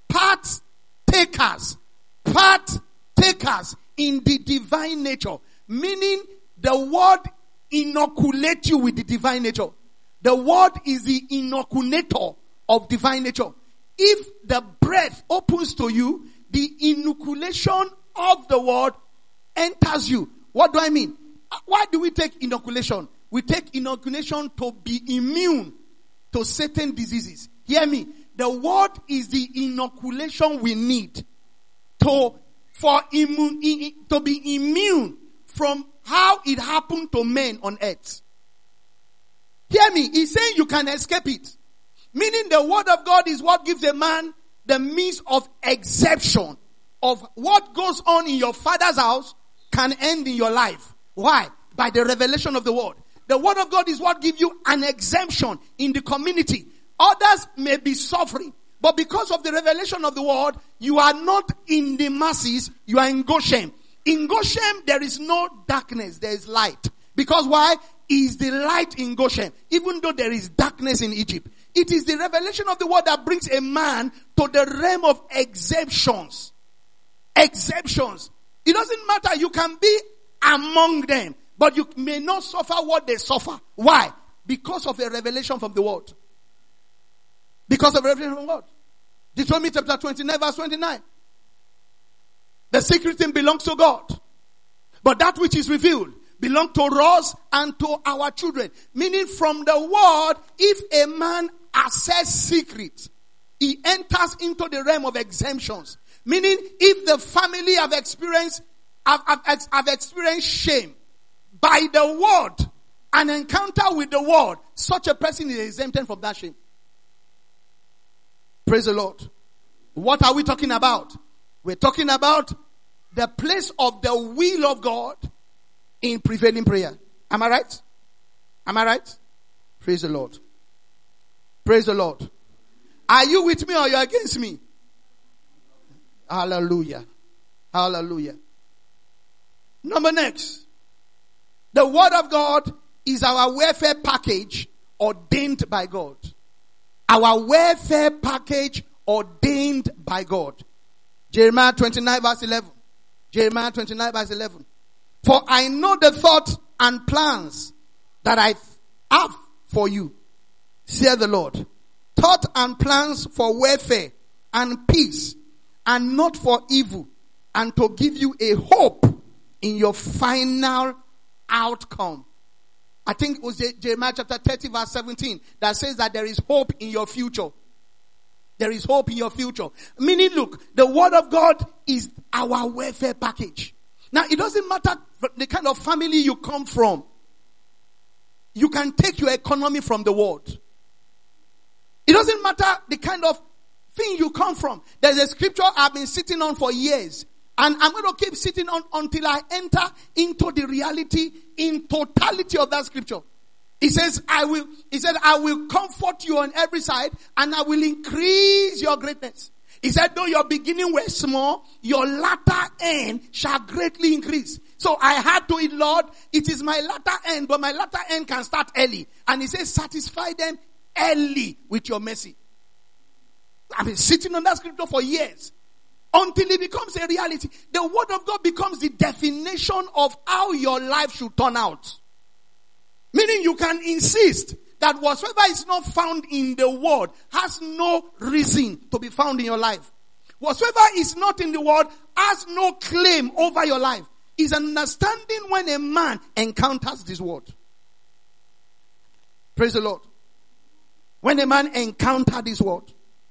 partakers, partakers in the divine nature. Meaning the word inoculate you with the divine nature. The word is the inoculator of divine nature. If the breath opens to you, the inoculation of the word enters you. What do I mean? Why do we take inoculation? We take inoculation to be immune to certain diseases. Hear me. The word is the inoculation we need to, for immune, to be immune from how it happened to men on earth. Hear me. He's saying you can escape it. Meaning the word of God is what gives a man the means of exemption of what goes on in your father's house can end in your life. Why? By the revelation of the word. The word of God is what gives you an exemption in the community. Others may be suffering, but because of the revelation of the word, you are not in the masses, you are in Goshen. In Goshen, there is no darkness, there is light. Because why? Is the light in Goshen, even though there is darkness in Egypt. It is the revelation of the word that brings a man to the realm of exemptions. Exemptions. It doesn't matter, you can be among them, but you may not suffer what they suffer. Why? Because of a revelation from the word. Because of a revelation from the word. Deuteronomy chapter twenty-nine verse twenty-nine. The secret thing belongs to God, but that which is revealed belongs to us and to our children. Meaning from the word, if a man access secrets, he enters into the realm of exemptions. Meaning if the family have experienced, have, have, have experienced shame by the word, an encounter with the word, such a person is exempted from that shame. Praise the Lord. What are we talking about? We're talking about the place of the will of God in prevailing prayer. Am I right? Am I right? Praise the Lord. Praise the Lord. Are you with me or you are against me? Hallelujah. Hallelujah. Number next. The word of God is our welfare package ordained by God. Our welfare package ordained by God. Jeremiah twenty-nine verse eleven. Jeremiah twenty-nine verse eleven. For I know the thoughts and plans that I have for you, saith the Lord. Thought and plans for welfare and peace, and not for evil, and to give you a hope in your final outcome. I think it was Jeremiah chapter thirty verse seventeen that says that there is hope in your future. There is hope in your future. Meaning, look, the word of God is our welfare package. Now, it doesn't matter the kind of family you come from. You can take your economy from the word. It doesn't matter the kind of thing you come from. There's a scripture I've been sitting on for years. And I'm going to keep sitting on until I enter into the reality in totality of that scripture. He says, I will, he said, I will comfort you on every side and I will increase your greatness. He said, though your beginning were small, your latter end shall greatly increase. So I had to it, Lord, it is my latter end, but my latter end can start early. And he says, satisfy them early with your mercy. I've been sitting on that scripture for years. Until it becomes a reality. The word of God becomes the definition of how your life should turn out. Meaning you can insist that whatsoever is not found in the word has no reason to be found in your life. Whatsoever is not in the word has no claim over your life. Is an understanding when a man encounters this word. Praise the Lord. When a man encounters this word.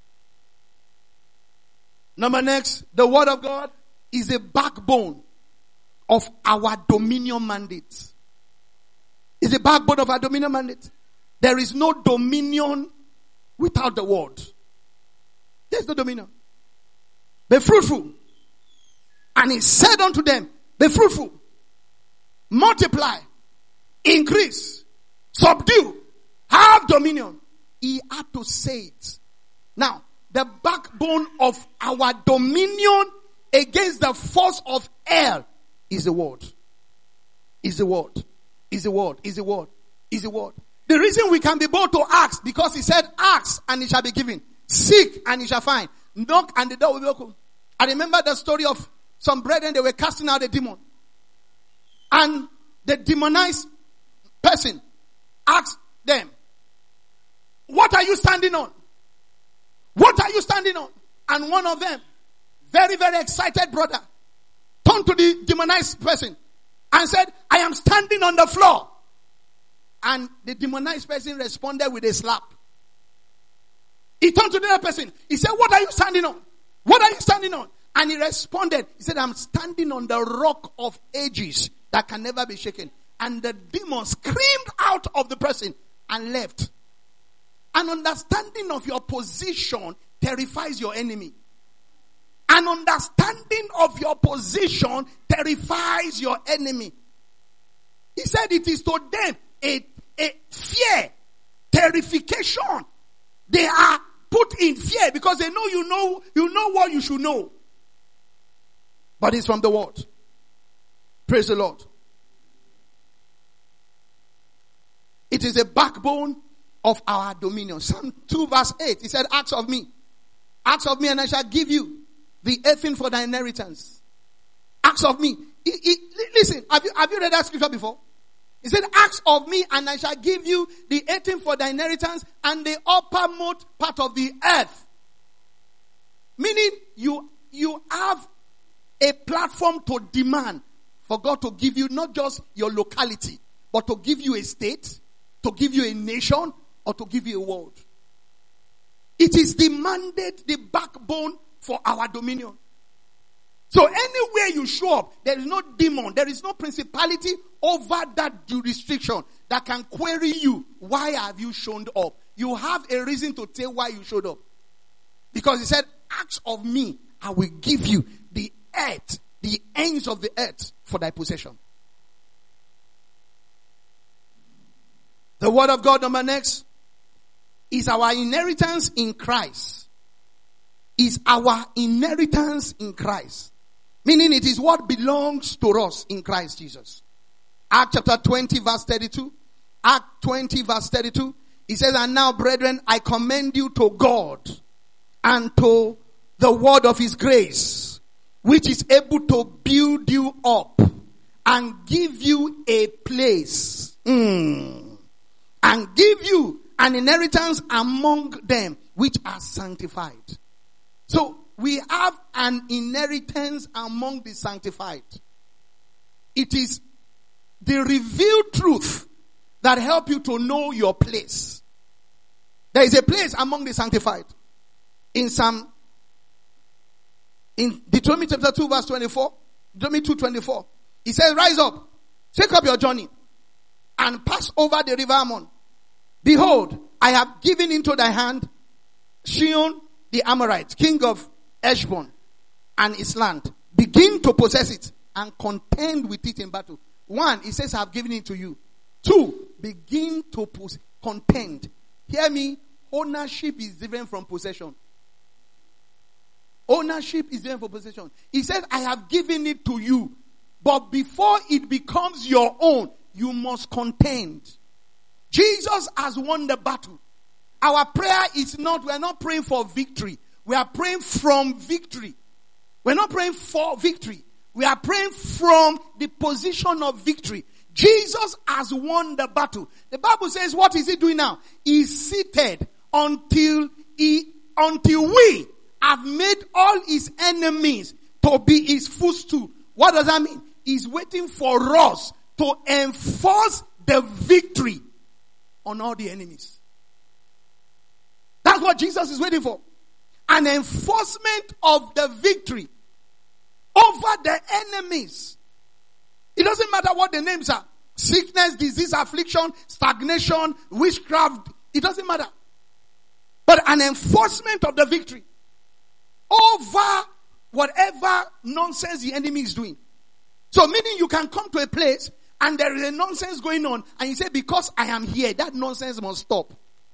Number next, the word of God is a backbone of our dominion mandate. Is a backbone of our dominion mandate. There is no dominion without the word. There is no dominion. Be fruitful. And he said unto them, be fruitful, multiply, increase, subdue, have dominion. He had to say it. Now, the backbone of our dominion against the force of hell is the word. Is the word. Is the word. Is the word. Is the word. The reason we can be bold to ask, because he said, ask and it shall be given. Seek and it shall find. Knock and the door will be open. I remember the story of some brethren, they were casting out a demon. And the demonized person asked them, what are you standing on? What are you standing on? And one of them, very, very excited brother, turned to the demonized person and said, I am standing on the floor. And the demonized person responded with a slap. He turned to the other person. He said, what are you standing on? What are you standing on? And he responded. He said, I'm standing on the rock of ages that can never be shaken. And the demon screamed out of the person and left. An understanding of your position terrifies your enemy. An understanding of your position terrifies your enemy. He said it is to them a, a fear, terrification. They are put in fear because they know you know, you know what you should know. But it's from the word. Praise the Lord. It is a backbone of our dominion. Psalm two verse eight. He said, ask of me. Ask of me and I shall give you the earthing for thy inheritance. Ask of me. He, he, listen, have you, have you read that scripture before? He said, ask of me and I shall give you the earthing for thy inheritance and the uppermost part of the earth. Meaning you, you have a platform to demand for God to give you not just your locality, but to give you a state, to give you a nation, or to give you a world. It is demanded the backbone for our dominion. So anywhere you show up, there is no demon, there is no principality over that jurisdiction that can query you. Why have you shown up? You have a reason to tell why you showed up. Because he said, ask of me, I will give you the earth, the ends of the earth for thy possession. The word of God, number next, is our inheritance in Christ. Is our inheritance in Christ. Meaning it is what belongs to us in Christ Jesus. Acts chapter twenty verse thirty-two. Act twenty verse thirty-two. He says, and now brethren, I commend you to God and to the word of his grace, which is able to build you up and give you a place. Mm. And give you an inheritance among them which are sanctified. So we have an inheritance among the sanctified. It is the revealed truth that help you to know your place. There is a place among the sanctified. In Psalm, in Deuteronomy chapter two verse twenty-four, Deuteronomy two twenty-four, he says, rise up, take up your journey, and pass over the river Arnon. Behold, I have given into thy hand Sihon the Amorite, king of Heshbon, and his land. Begin to possess it and contend with it in battle. One, he says, I have given it to you. Two, begin to pos- contend. Hear me, ownership is different from possession. Ownership is different from possession. He said, I have given it to you. But before it becomes your own, you must contend. Jesus has won the battle. Our prayer is not, we are not praying for victory. We are praying from victory. We're not praying for victory. We are praying from the position of victory. Jesus has won the battle. The Bible says, what is he doing now? He's seated until he, until we have made all his enemies to be his footstool. What does that mean? He's waiting for us to enforce the victory on all the enemies. That's what Jesus is waiting for. An enforcement of the victory over the enemies. It doesn't matter what the names are. Sickness, disease, affliction, stagnation, witchcraft. It doesn't matter. But an enforcement of the victory over whatever nonsense the enemy is doing. So meaning you can come to a place and there is a nonsense going on and you say, because I am here, that nonsense must stop.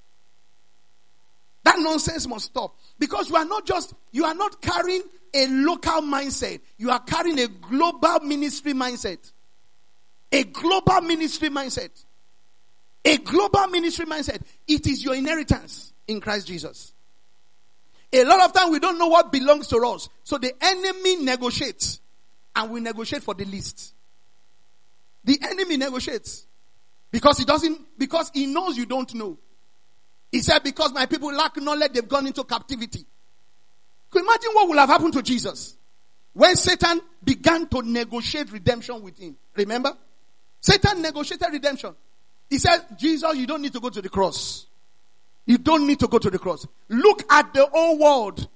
That nonsense must stop. Because you are not just, you are not carrying a local mindset. You are carrying a global ministry mindset. A global ministry mindset. A global ministry mindset. It is your inheritance in Christ Jesus. A lot of time we don't know what belongs to us. So the enemy negotiates. And we negotiate for the least. The enemy negotiates. Because he doesn't, because he knows you don't know. He said, because my people lack knowledge, they've gone into captivity. Can you imagine what would have happened to Jesus when Satan began to negotiate redemption with him? Remember? Satan negotiated redemption. He said, Jesus, you don't need to go to the cross. You don't need to go to the cross. Look at the whole world.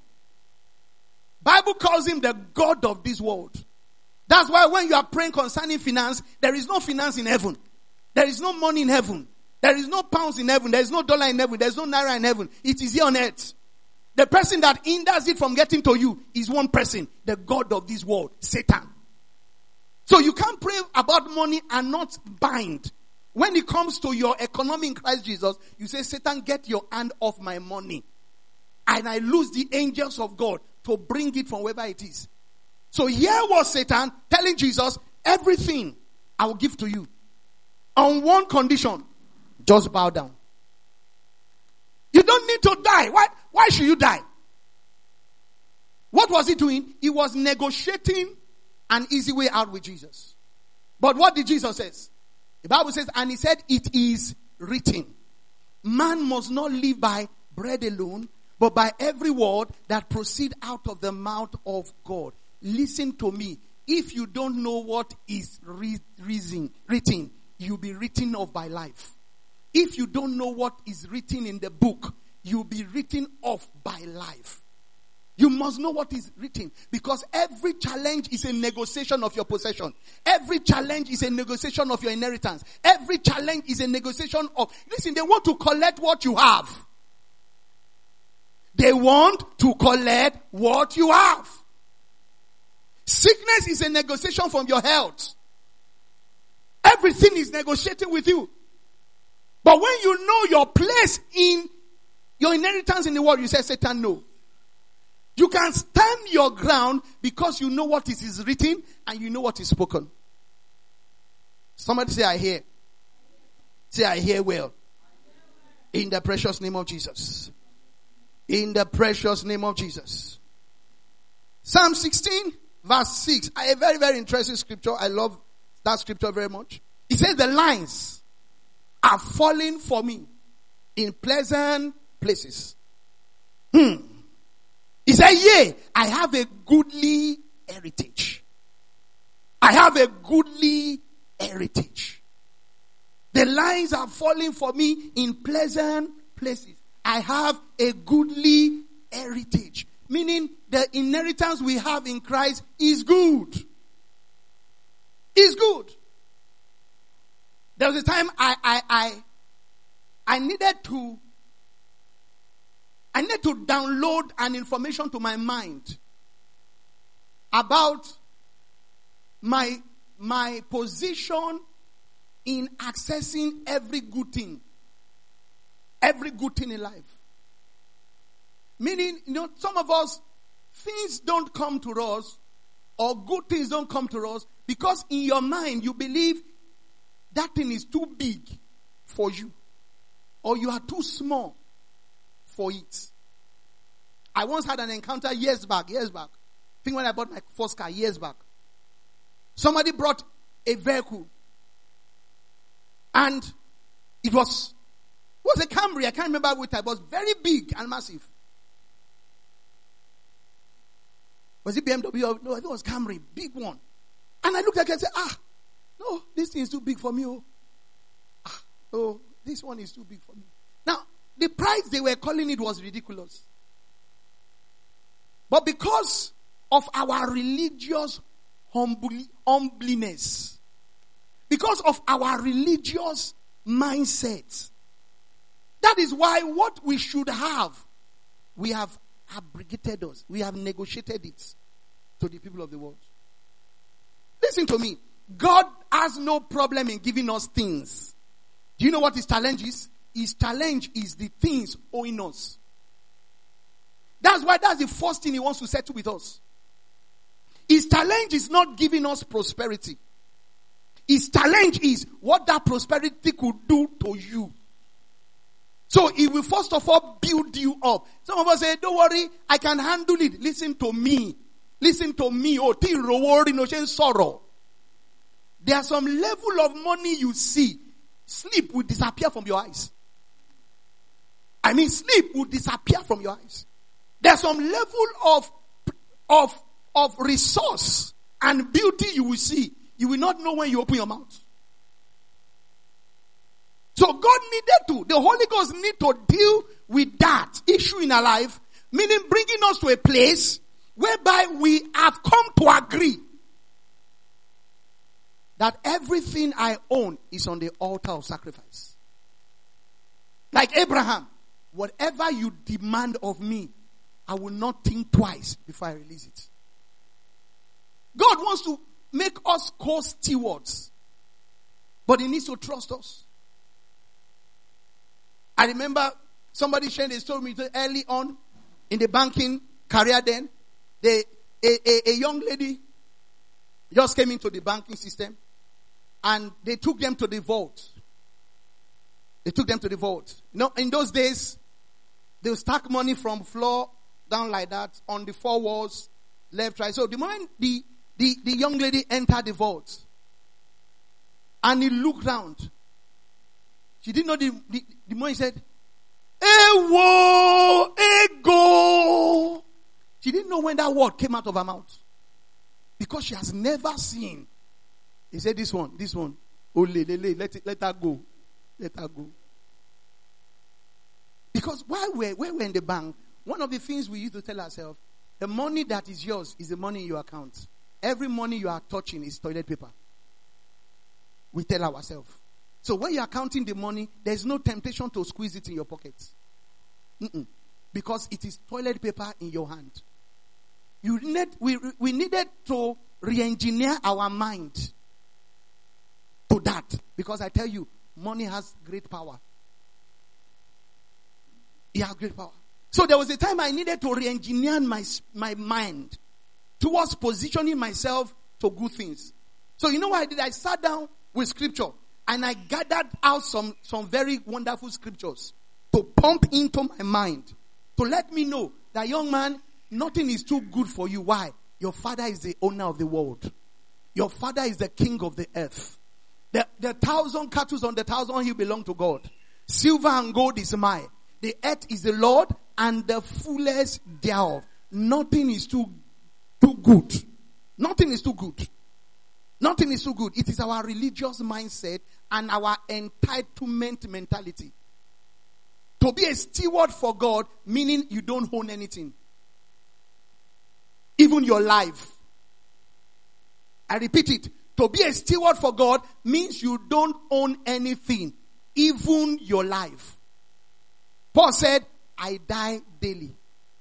Bible calls him the God of this world. That's why when you are praying concerning finance, there is no finance in heaven. There is no money in heaven. There is no pounds in heaven. There is no dollar in heaven. There is no naira in heaven. It is here on earth. The person that hinders it from getting to you is one person, the God of this world, Satan. So you can't pray about money and not bind. When it comes to your economy in Christ Jesus, you say, Satan, get your hand off my money. And I lose the angels of God to bring it from wherever it is. So here was Satan telling Jesus, everything I will give to you. On one condition, just bow down. You don't need to die. Why, why should you die? What was he doing? He was negotiating an easy way out with Jesus. But what did Jesus say? The Bible says, and he said, it is written. Man must not live by bread alone, but by every word that proceeds out of the mouth of God. Listen to me. If you don't know what is re- reason, written, you'll be written off by life. If you don't know what is written in the book, you'll be written off by life. You must know what is written, because every challenge is a negotiation of your possession. Every challenge is a negotiation of your inheritance. Every challenge is a negotiation of, listen, they want to collect what you have. They want to collect what you have. Sickness is a negotiation from your health. Everything is negotiating with you. But when you know your place in your inheritance in the world, you say, Satan, no. You can stand your ground because you know what is written and you know what is spoken. Somebody say, I hear. Say, I hear well. In the precious name of Jesus. In the precious name of Jesus. Psalm sixteen, verse six. A very, very interesting scripture. I love that scripture very much. It says, the lines are falling for me in pleasant places. Hmm. He said, yea, I have a goodly heritage. I have a goodly heritage. The lines are falling for me in pleasant places. I have a goodly heritage. Meaning the inheritance we have in Christ is good. Is good. There was a time I, I, I, I needed to, I needed to download an information to my mind about my, my position in accessing every good thing. Every good thing in life. Meaning, you know, some of us, things don't come to us, or good things don't come to us, because in your mind you believe that thing is too big for you, or you are too small for it. I once had an encounter years back, years back. I think when I bought my first car, years back. Somebody brought a vehicle. And it was, it was a Camry. I can't remember which type. It was very big and massive. Was it B M W? No, I think it was Camry. Big one. And I looked at it and said, ah, no, this thing is too big for me. Oh, ah, oh, this one is too big for me. Now, the price they were calling it was ridiculous. But because of our religious humbly, humbleness, because of our religious mindset, that is why what we should have, we have abrogated us. We have negotiated it to the people of the world. Listen to me. God has no problem in giving us things. Do you know what his challenge is? His challenge is the things owing us. That's why that's the first thing he wants to settle with us. His challenge is not giving us prosperity. His challenge is what that prosperity could do to you. So he will first of all build you up. Some of us say, don't worry, I can handle it. Listen to me. Listen to me. Oh, no sorrow. There's some level of money you see. Sleep will disappear from your eyes. I mean, sleep will disappear from your eyes. There's some level of, of, of resource and beauty you will see. You will not know when you open your mouth. So God needed to, the Holy Ghost need to deal with that issue in our life, meaning bringing us to a place whereby we have come to agree that everything I own is on the altar of sacrifice. Like Abraham, whatever you demand of me, I will not think twice before I release it. God wants to make us co-stewards, but he needs to trust us. I remember somebody shared a story with me early on in the banking career then. They, a, a, a young lady just came into the banking system and they took them to the vault. They took them to the vault. You know, in those days, they would stack money from floor down like that on the four walls, left, right. So the moment the, the, the young lady entered the vault and he looked round, she didn't know the, the, the moment he said, Ewo, ego. She didn't know when that word came out of her mouth. Because she has never seen. He said, this one, this one. Oh, le, le, le, let, it, let her go. Let her go. Because while we're, while we're in the bank, one of the things we used to tell ourselves, the money that is yours is the money in your account. Every money you are touching is toilet paper. We tell ourselves. So when you are counting the money, there is no temptation to squeeze it in your pockets. Mm-mm. Because it is toilet paper in your hand. You need, we, we needed to re-engineer our mind to that. Because I tell you, money has great power. It has great power. So there was a time I needed to re-engineer my, my mind towards positioning myself to good things. So you know what I did? I sat down with scripture and I gathered out some, some very wonderful scriptures to pump into my mind to let me know that, young man, nothing is too good for you. Why? Your father is the owner of the world. Your father is the king of the earth. The, the thousand cattle on the thousand hill belong to God. Silver and gold is mine. The earth is the Lord and the fullness thereof. Nothing is too, too good. Nothing is too good. Nothing is too good. It is our religious mindset and our entitlement mentality. To be a steward for God, meaning you don't own anything. Even your life. I repeat it. To be a steward for God means you don't own anything. Even your life. Paul said, I die daily.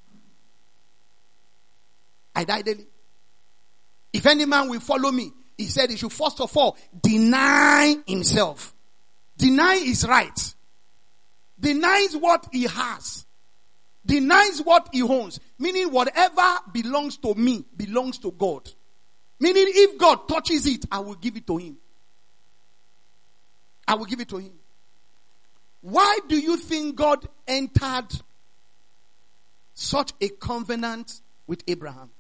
I die daily. If any man will follow me, he said he should first of all deny himself. Deny is right. Denies what he has. Denies what he owns. Meaning whatever belongs to me belongs to God. Meaning if God touches it, I will give it to him. I will give it to him. Why do you think God entered such a covenant with Abraham?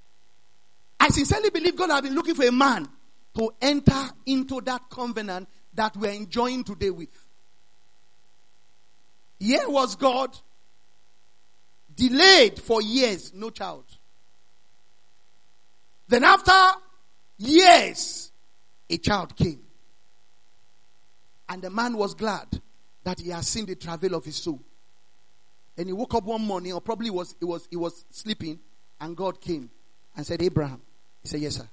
I sincerely believe God has been looking for a man to enter into that covenant that we're enjoying today with. Here was God, delayed for years, no child. Then after years, a child came. And the man was glad that he had seen the travail of his soul. And he woke up one morning, or probably was he was he was sleeping, and God came and said, Abraham. He said, yes, sir.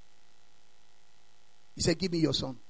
He said, give me your son.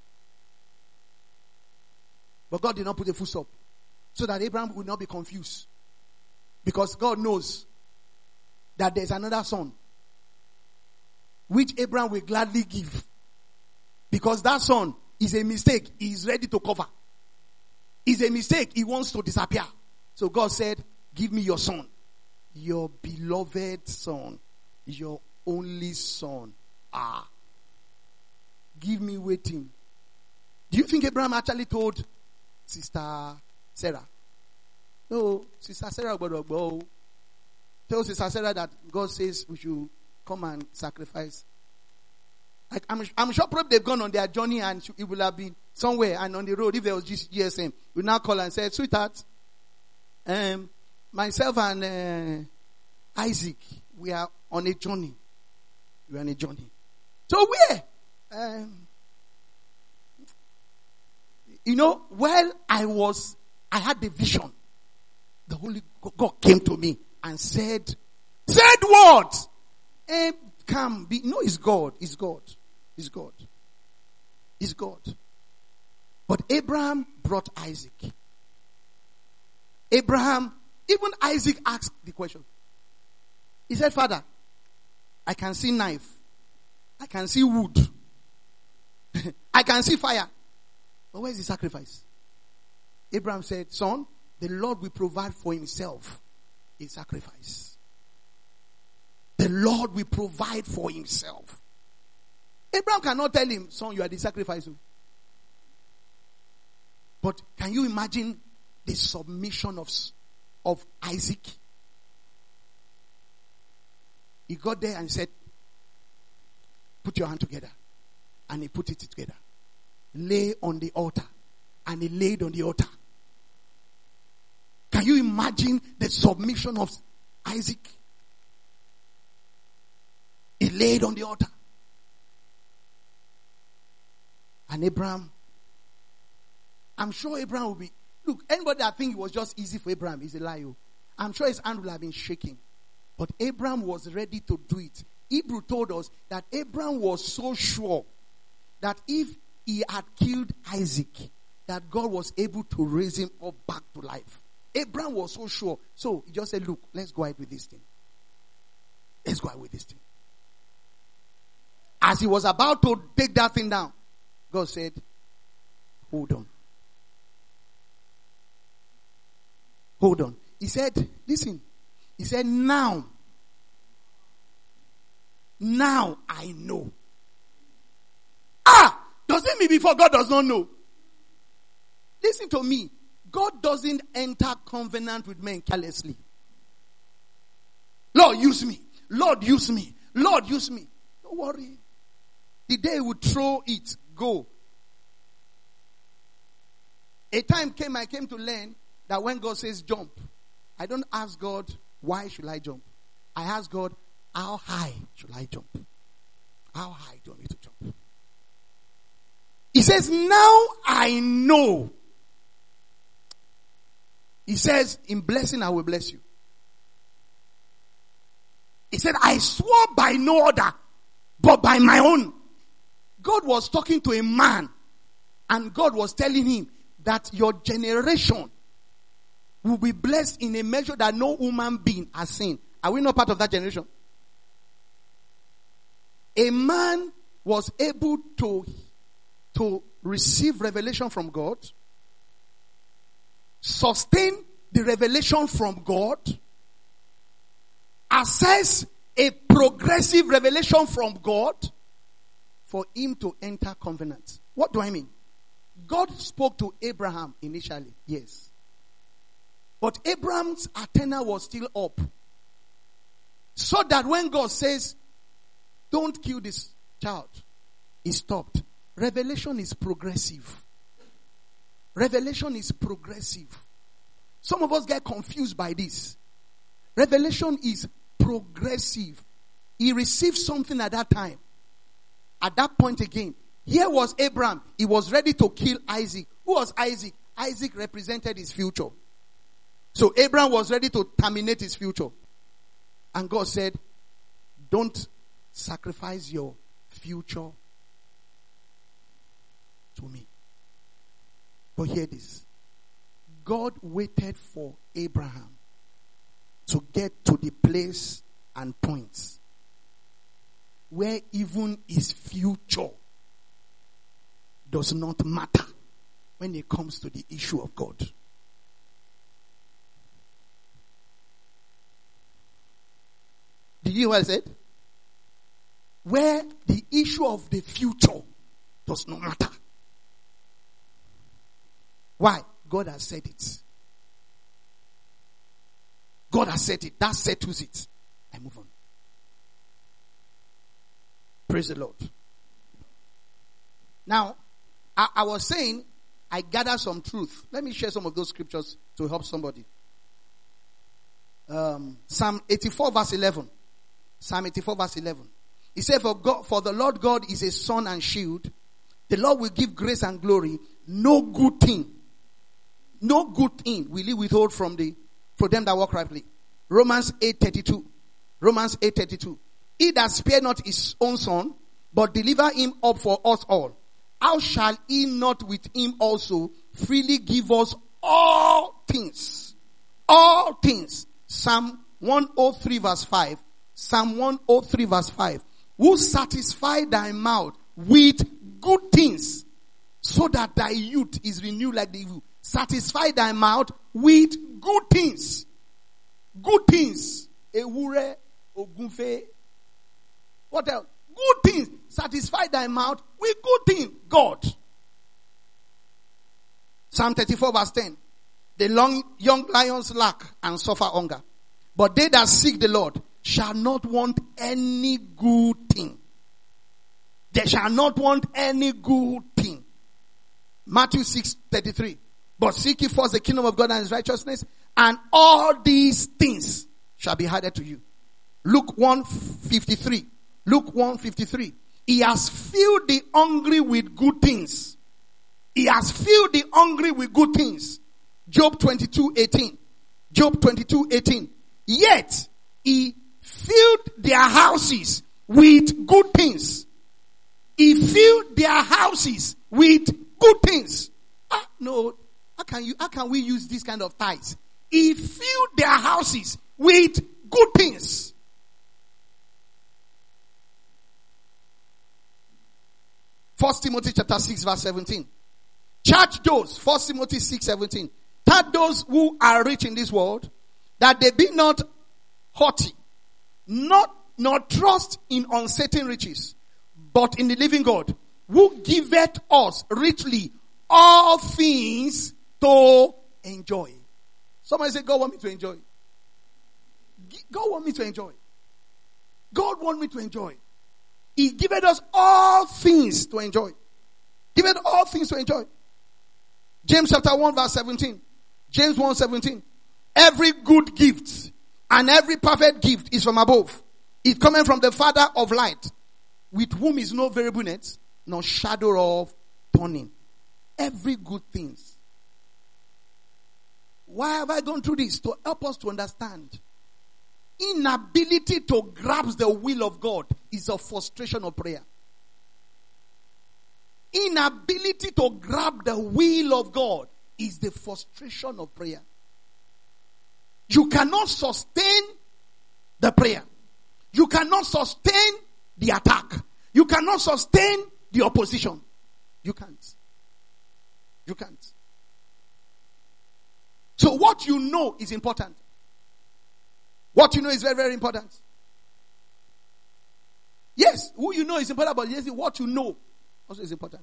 But God did not put a full stop, so that Abraham would not be confused. Because God knows that there's another son, which Abraham will gladly give. Because that son is a mistake he is ready to cover. Is a mistake he wants to disappear. So God said, give me your son. Your beloved son. Your only son. Ah. Give me waiting. Do you think Abraham actually told Sister Sarah? No, Sister Sarah would go. Tell Sister Sarah that God says we should come and sacrifice. Like, I'm, I'm sure probably they've gone on their journey and it will have been somewhere, and on the road, if there was G S M, we now call and say, sweetheart, um, myself and uh, Isaac, we are on a journey. We are on a journey. So where? Um, you know, while I was, I had the vision. The Holy God came to me and said, said what? Um, come, be, no, it's God, it's God, it's God, it's God. But Abraham brought Isaac. Abraham, even Isaac asked the question. He said, Father, I can see knife. I can see wood. I can see fire. But where's the sacrifice? Abraham said, son, the Lord will provide for himself a sacrifice. The Lord will provide for himself. Abraham cannot tell him, son, you are the sacrifice. But can you imagine the submission of, of Isaac? He got there and said, put your hand together. And he put it together. Lay on the altar. And he laid on the altar. Can you imagine the submission of Isaac? He laid on the altar. And Abraham, I'm sure Abraham will be, look, anybody that think it was just easy for Abraham is a liar. I'm sure his hand will have been shaking. But Abraham was ready to do it. Hebrew told us that Abraham was so sure that if he had killed Isaac, that God was able to raise him up back to life. Abraham was so sure. So he just said, look, let's go ahead with this thing. Let's go ahead with this thing. As he was about to take that thing down, God said, hold on. Hold on. He said, listen. He said, now. Now I know. Ah! Does it mean before God does not know? Listen to me. God doesn't enter covenant with men carelessly. Lord, use me. Lord, use me. Lord, use me. Don't worry. The day he would throw it, go. A time came, I came to learn that when God says jump, I don't ask God, why should I jump? I ask God, how high should I jump? How high do I need to jump? He says, now I know. He says, in blessing I will bless you. He said, I swore by no other, but by my own. God was talking to a man, and God was telling him that your generation will be blessed in a measure that no human being has seen. Are we not part of that generation? A man was able to, to receive revelation from God, sustain the revelation from God, access a progressive revelation from God, for him to enter covenant. What do I mean? God spoke to Abraham initially, yes. But Abraham's antenna was still up. So that when God says, don't kill this child, he stopped. Revelation is progressive. Revelation is progressive. Some of us get confused by this. Revelation is progressive. He received something at that time. At that point again, here was Abraham. He was ready to kill Isaac. Who was Isaac? Isaac represented his future. So Abraham was ready to terminate his future. And God said, don't sacrifice your future to me. But hear this. God waited for Abraham to get to the place and point where even his future does not matter when it comes to the issue of God. Did you hear what I said? Where the issue of the future does not matter. Why? God has said it. God has said it. That settles it. I move on. Praise the Lord. Now, I, I was saying, I gather some truth. Let me share some of those scriptures to help somebody. Um, Psalm eighty-four verse eleven. Psalm eighty-four verse eleven. He said, for God, for the Lord God is a sun and shield. The Lord will give grace and glory. No good thing. No good thing will he withhold from the, for them that walk rightly. Romans eight thirty-two. Romans eight thirty-two. He that spared not his own son, but deliver him up for us all, how shall he not with him also freely give us all things? All things. Psalm one oh three verse five. Psalm one oh three verse five. Who satisfy thy mouth with good things, so that thy youth is renewed like the eagle. Satisfy thy mouth with good things. Good things. Ewure, ogunfe. What else? Good things. Satisfy thy mouth with good things. God. Psalm thirty-four verse ten. The long, young lions lack and suffer hunger, but they that seek the Lord shall not want any good thing. They shall not want any good thing. Matthew six thirty-three. But seek ye first the kingdom of God and his righteousness, and all these things shall be added to you. Luke one fifty-three. Luke one fifty-three. He has filled the hungry with good things. He has filled the hungry with good things. Job twenty-two eighteen. Job twenty-two eighteen. Yet he filled their houses with good things. He filled their houses with good things. Ah, no. How can you, how can we use this kind of tithes? He filled their houses with good things. First Timothy chapter six verse seventeen. Charge those, First Timothy six seventeen. Charge those who are rich in this world, that they be not haughty, not, nor trust in uncertain riches, but in the living God, who giveth us richly all things to enjoy. Somebody say, God want me to enjoy. God want me to enjoy. God want me to enjoy. He giveth us all things to enjoy. Giveth all things to enjoy. James chapter one verse seventeen. James one seventeen. Every good gift and every perfect gift is from above. It cometh from the Father of light, with whom is no variableness, nor shadow of turning. Every good things. Why have I gone through this? To help us to understand. Inability to grasp the will of God is a frustration of prayer. Inability to grab the will of God is the frustration of prayer. You cannot sustain the prayer. You cannot sustain the attack. You cannot sustain the opposition. You can't. You can't. So what you know is important. What you know is very, very important. Yes, who you know is important, but yes, what you know also is important.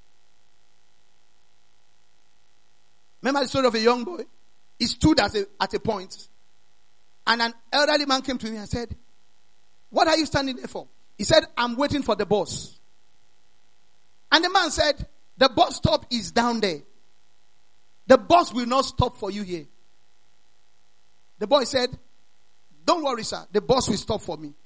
Remember the story of a young boy? He stood at a, at a point, and an elderly man came to him and said, "What are you standing there for?" He said, "I'm waiting for the bus." And the man said, "The bus stop is down there." The boss will not stop for you here. The boy said, don't worry, sir. The bus will stop for me.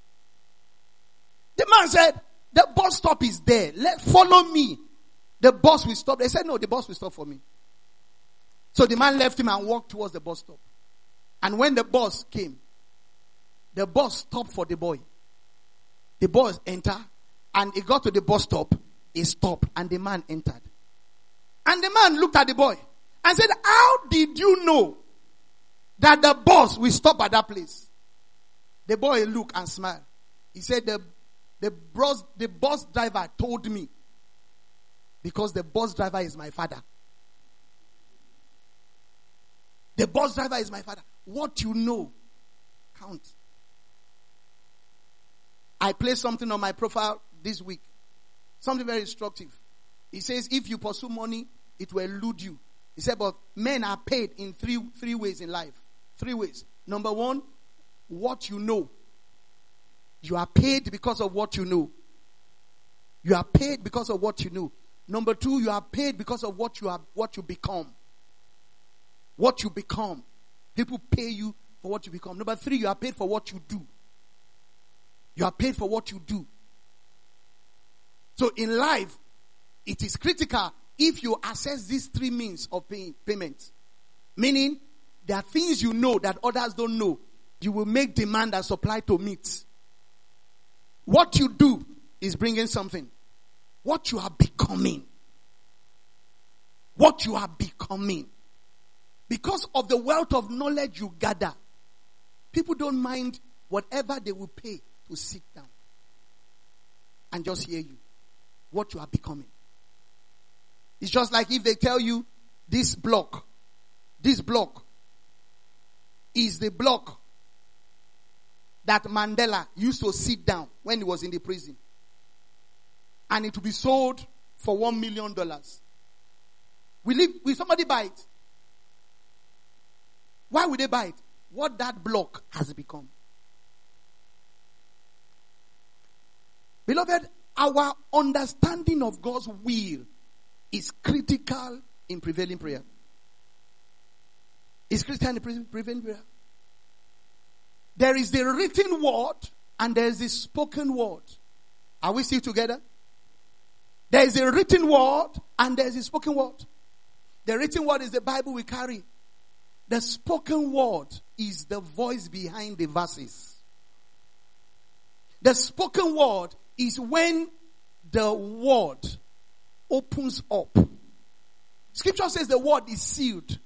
The man said, the bus stop is there. Let follow me. The bus will stop. They said, no, the bus will stop for me. So the man left him and walked towards the bus stop. And when the bus came, the bus stopped for the boy. The boy entered, and he got to the bus stop. He stopped, and the man entered. And the man looked at the boy and said, how did you know that the bus will stop at that place? The boy looked and smiled. He said, the, the, bus, the bus driver told me, because the bus driver is my father. The bus driver is my father. What you know, count. I placed something on my profile this week. Something very instructive. He says, if you pursue money, it will elude you. He said, but men are paid in three, three ways in life. Three ways. Number one, what you know. You are paid because of what you know. You are paid because of what you know. Number two, you are paid because of what you are, what you become. What you become. People pay you for what you become. Number three, you are paid for what you do. You are paid for what you do. So in life, it is critical if you access these three means of paying, payment. Meaning, there are things you know that others don't know. You will make demand and supply to meet. What you do is bringing something. What you are becoming. What you are becoming. Because of the wealth of knowledge you gather, people don't mind whatever they will pay to sit down and just hear you. What you are becoming. It's just like if they tell you this block, this block is the block that Mandela used to sit down when he was in the prison. And it will be sold for one million dollars. Will, it, will somebody buy it? Why would they buy it? What that block has become. Beloved, our understanding of God's will is critical in prevailing prayer. Is critical in prevailing prayer. There is the written word and there is the spoken word. Are we still together? There is a written word and there is a spoken word. The written word is the Bible we carry. The spoken word is the voice behind the verses. The spoken word is when the word opens up. Scripture says the word is sealed.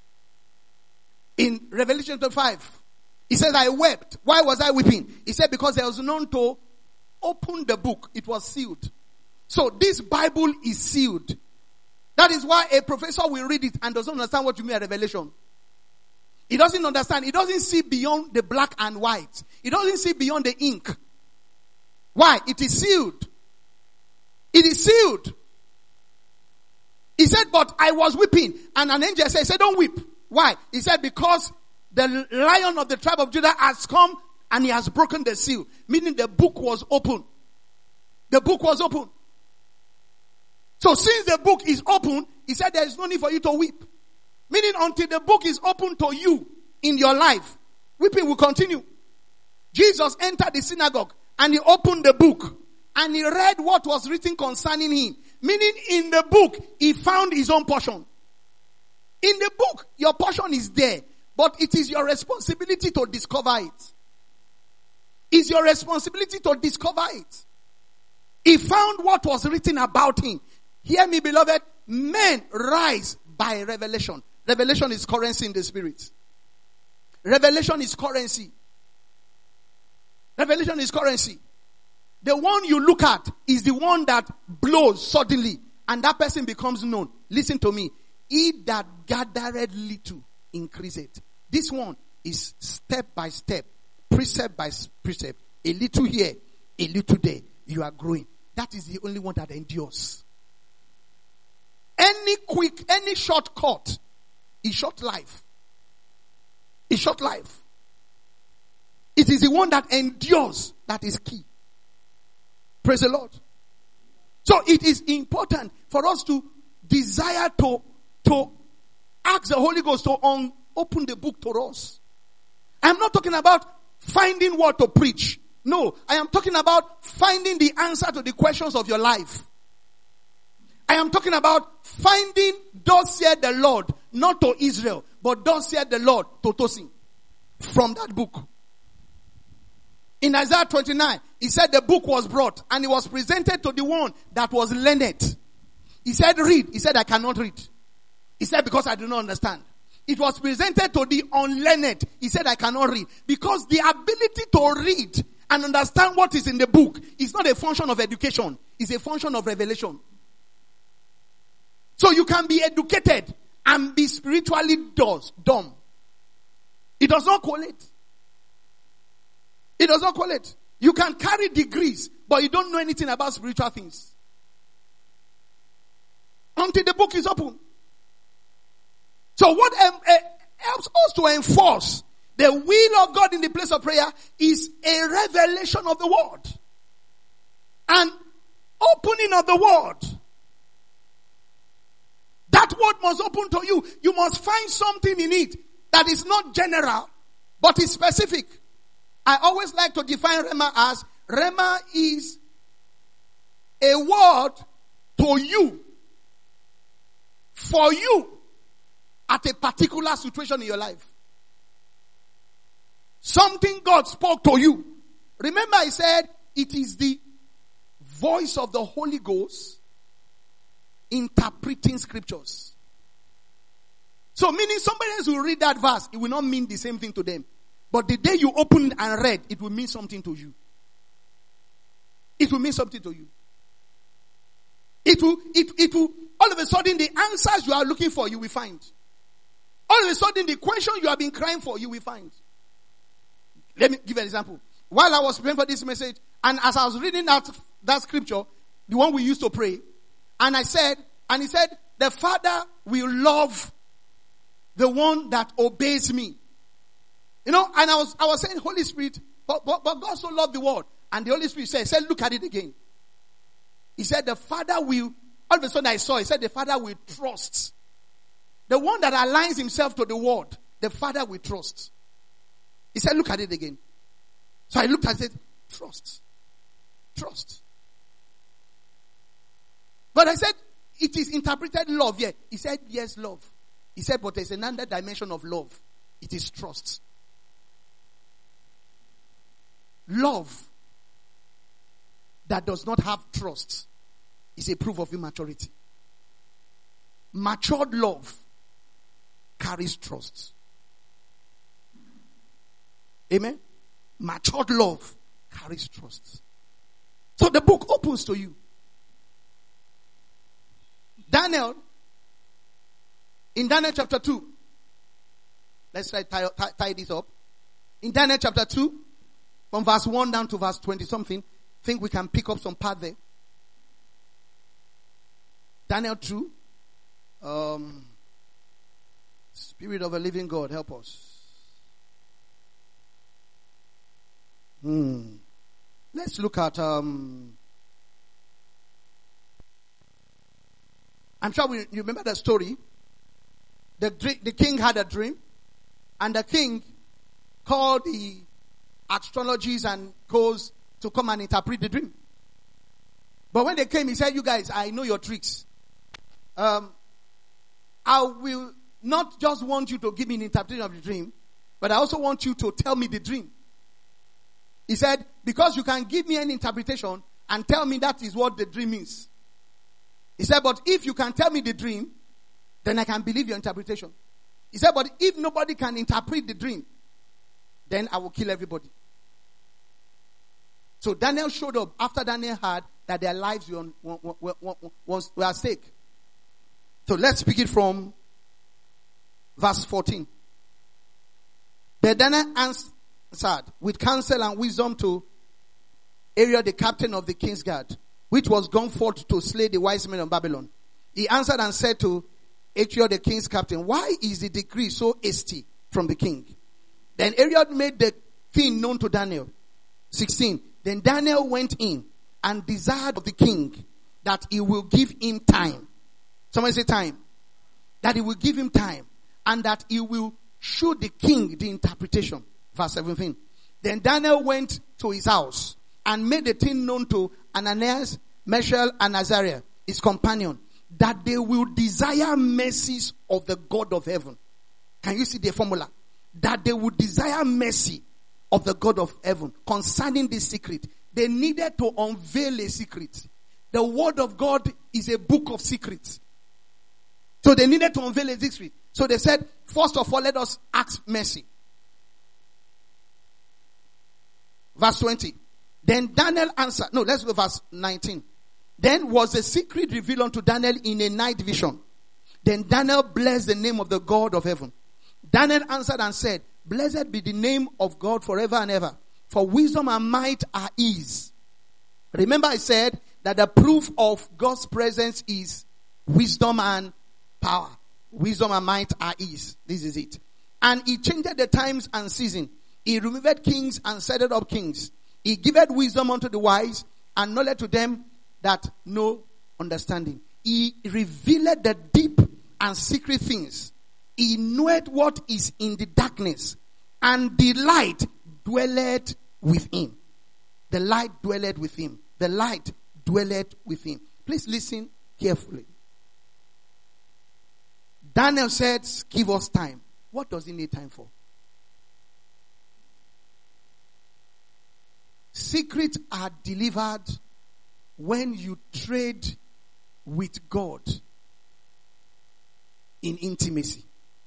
In Revelation chapter five, he says, I wept. Why was I weeping? He said, because there was none to open the book. It was sealed. So this Bible is sealed. That is why a professor will read it and doesn't understand what you mean by revelation. He doesn't understand. He doesn't see beyond the black and white. He doesn't see beyond the ink. Why? It is sealed. It is sealed. He said, but I was weeping. And an angel said, don't weep. Why? He said, because the Lion of the tribe of Judah has come and he has broken the seal. Meaning the book was open. The book was open. So since the book is open, he said there is no need for you to weep. Meaning until the book is open to you in your life, weeping will continue. Jesus entered the synagogue and he opened the book and he read what was written concerning him. Meaning in the book, he found his own portion. In the book, your portion is there, but it is your responsibility to discover it. It's your responsibility to discover it. He found what was written about him. Hear me, beloved. Men rise by revelation. Revelation is currency in the spirit. Revelation is currency. Revelation is currency. The one you look at is the one that blows suddenly and that person becomes known. Listen to me. He that gathereth little increaseth. This one is step by step, precept by precept. A little here, a little there. You are growing. That is the only one that endures. Any quick, any shortcut is short life. Is short life. It is the one that endures that is key. Praise the Lord. So it is important for us to desire to, to ask the Holy Ghost to un- open the book to us. I'm not talking about finding what to preach. No, I am talking about finding the answer to the questions of your life. I am talking about finding thus said the Lord, not to Israel, but thus said the Lord to Tosin. From that book. In Isaiah twenty-nine, he said the book was brought and it was presented to the one that was learned. He said read. He said I cannot read. He said because I do not understand. It was presented to the unlearned. He said I cannot read. Because the ability to read and understand what is in the book is not a function of education. It's a function of revelation. So you can be educated and be spiritually dumb. It does not correlate. It does not correlate. You can carry degrees, but you don't know anything about spiritual things. Until the book is open. So what um, uh, helps us to enforce the will of God in the place of prayer is a revelation of the word. An opening of the word. That word must open to you. You must find something in it that is not general, but is specific. I always like to define Rhema as, Rhema is a word to you, for you, at a particular situation in your life. Something God spoke to you. Remember I said, it is the voice of the Holy Ghost interpreting scriptures. So meaning somebody else will read that verse, it will not mean the same thing to them. But the day you open and read, it will mean something to you. It will mean something to you. It will, it, it will, all of a sudden the answers you are looking for, you will find. All of a sudden the question you have been crying for, you will find. Let me give an example. While I was praying for this message, and as I was reading that, that scripture, the one we used to pray, and I said, and he said, the Father will love the one that obeys me. You know, and I was, I was saying, Holy Spirit, but, but, but God so loved the world. And the Holy Spirit said, said, look at it again. He said, the Father will, all of a sudden I saw, he said, the Father will trust. The one that aligns himself to the word, the Father will trust. He said, look at it again. So I looked at it, trust. Trust. But I said, it is interpreted love. Yeah. He said, yes, love. He said, but there's another dimension of love. It is trust. Love that does not have trust is a proof of immaturity. Matured love carries trust. Amen? Matured love carries trust. So the book opens to you. Daniel, in Daniel chapter two, let's try tie, tie, tie this up. In Daniel chapter two, from verse one down to verse twenty something, I think we can pick up some part there. Daniel two, um, Spirit of a living God, help us. Hmm. Let's look at, um, I'm sure we, you remember the story. The, the king had a dream, and the king called the astrologers and goes to come and interpret the dream. But when they came, he said, you guys, I know your tricks. Um, I will not just want you to give me an interpretation of the dream, but I also want you to tell me the dream. He said, because you can give me an interpretation and tell me that is what the dream is. He said, but if you can tell me the dream, then I can believe your interpretation. He said, but if nobody can interpret the dream, then I will kill everybody. So Daniel showed up after Daniel heard that their lives were, on, were, were, were, were at stake. So let's pick it from verse fourteen. Then Daniel answered with counsel and wisdom to Ariel, the captain of the king's guard, which was gone forth to slay the wise men of Babylon. He answered and said to Ariel, the king's captain, why is the decree so hasty from the king? Then Ariel made the thing known to Daniel. sixteen. Then Daniel went in and desired of the king that he will give him time. Somebody say time. That he will give him time. and that he will show the king the interpretation. Verse seventeen. Then Daniel went to his house and made the thing known to Ananias, Mishael, and Azariah, his companion, that they will desire mercies of the God of heaven. Can you see the formula? That they would desire mercy of the God of heaven concerning this secret. They needed to unveil a secret. The word of God is a book of secrets. So they needed to unveil a secret. So they said, first of all, let us ask mercy. Verse twenty. Then Daniel answered. No, let's go verse nineteen. Then was the secret revealed unto Daniel in a night vision. Then Daniel blessed the name of the God of heaven. Daniel answered and said, blessed be the name of God forever and ever. For wisdom and might are his. Remember I said that the proof of God's presence is wisdom and power. Wisdom and might are his. This is it. And he changed the times and season. He removed kings and set up kings. He giveth wisdom unto the wise and knowledge to them that know understanding. He revealed the deep and secret things. He knoweth what is in the darkness, and the light dwelleth with him. The light dwelleth with him. The light dwelleth with him. Please listen carefully. Daniel said, give us time. What does he need time for? Secrets are delivered when you trade with God in intimacy.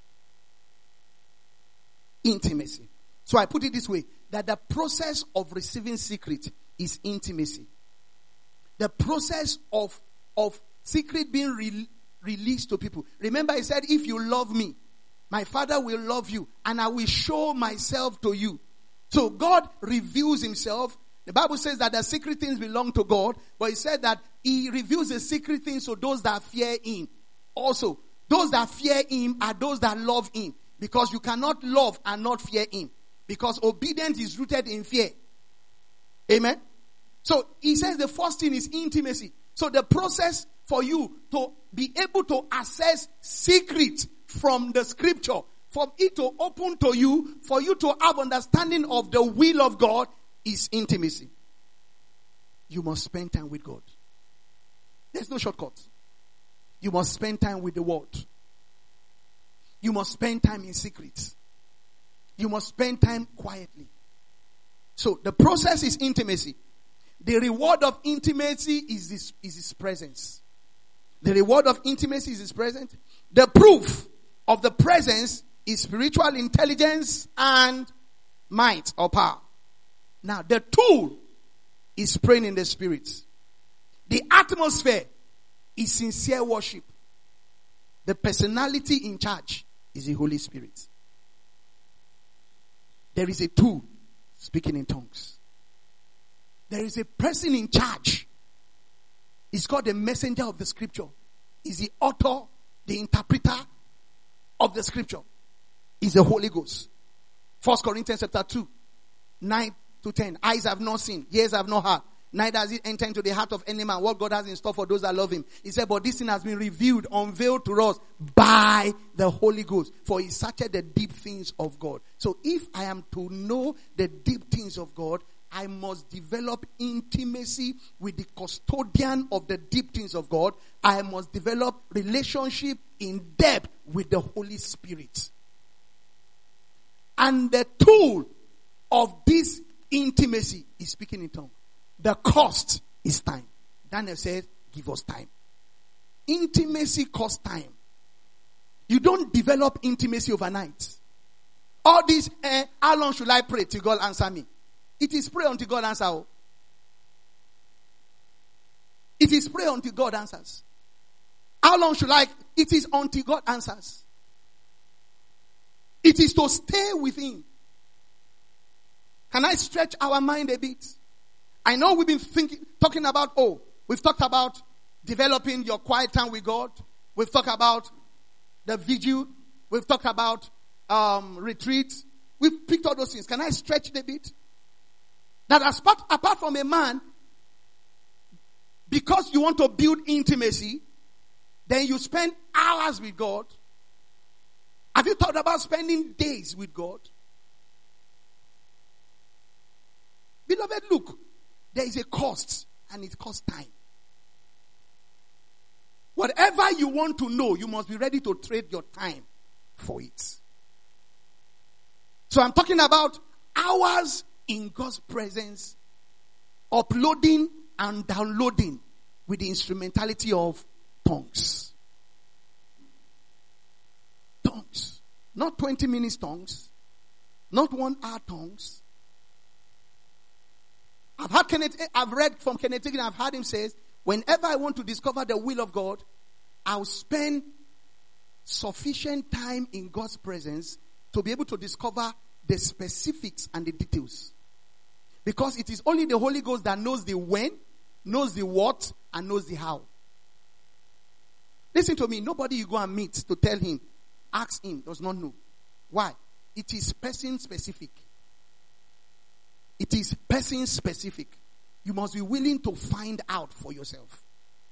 Intimacy. So I put it this way, that the process of receiving secret is intimacy. The process of, of secret being re- released to people. Remember I said, if you love me, my Father will love you and I will show myself to you. So God reveals himself. The Bible says that the secret things belong to God, but he said that he reveals the secret things to those that fear him. Also, those that fear him are those that love him. Because you cannot love and not fear him. Because obedience is rooted in fear. Amen. So he says the first thing is intimacy. So the process for you to be able to access secret from the scripture, for it to open to you, for you to have understanding of the will of God, is intimacy. You must spend time with God. There's no shortcut. You must spend time with the word. You must spend time in secret. You must spend time quietly. So the process is intimacy. The reward of intimacy is his, is his presence. The reward of intimacy is his presence. The proof of the presence is spiritual intelligence and might or power. Now the tool is praying in the spirit. The atmosphere is sincere worship. The personality in charge is the Holy Spirit. There is a tool, speaking in tongues. There is a person in charge. It's called the messenger of the scripture. Is the author, the interpreter of the scripture. Is the Holy Ghost. First Corinthians chapter two, nine to ten. Eyes have not seen, ears have not heard, neither has it entered into the heart of any man what God has in store for those that love him. He said, but this thing has been revealed, unveiled to us by the Holy Ghost. For he searched the deep things of God. So if I am to know the deep things of God, I must develop intimacy with the custodian of the deep things of God. I must develop relationship in depth with the Holy Spirit. And the tool of this intimacy is speaking in tongues. The cost is time. Daniel said, give us time. Intimacy costs time. You don't develop intimacy overnight. All this, eh, how long should I pray till God answer me? It is pray until God answers. It is pray until God answers. How long should I? It is until God answers. It is to stay with him. Can I stretch our mind a bit? I know we've been thinking, talking about, oh, we've talked about developing your quiet time with God. We've talked about the vigil. We've talked about um, retreats. We've picked all those things. Can I stretch it a bit? That as part, apart from a man, because you want to build intimacy, then you spend hours with God. Have you thought about spending days with God? Beloved, look, there is a cost, and it costs time. Whatever you want to know, you must be ready to trade your time for it. So I'm talking about hours in God's presence, uploading and downloading with the instrumentality of tongues. Tongues. Not twenty minutes tongues. Not one hour tongues. I've had Kenneth, I've read from Kenneth Hagin, I've heard him say, whenever I want to discover the will of God, I'll spend sufficient time in God's presence to be able to discover the specifics and the details. Because it is only the Holy Ghost that knows the when, knows the what, and knows the how. Listen to me, nobody you go and meet to tell him, ask him, does not know. Why? It is person specific. It is person specific. You must be willing to find out for yourself.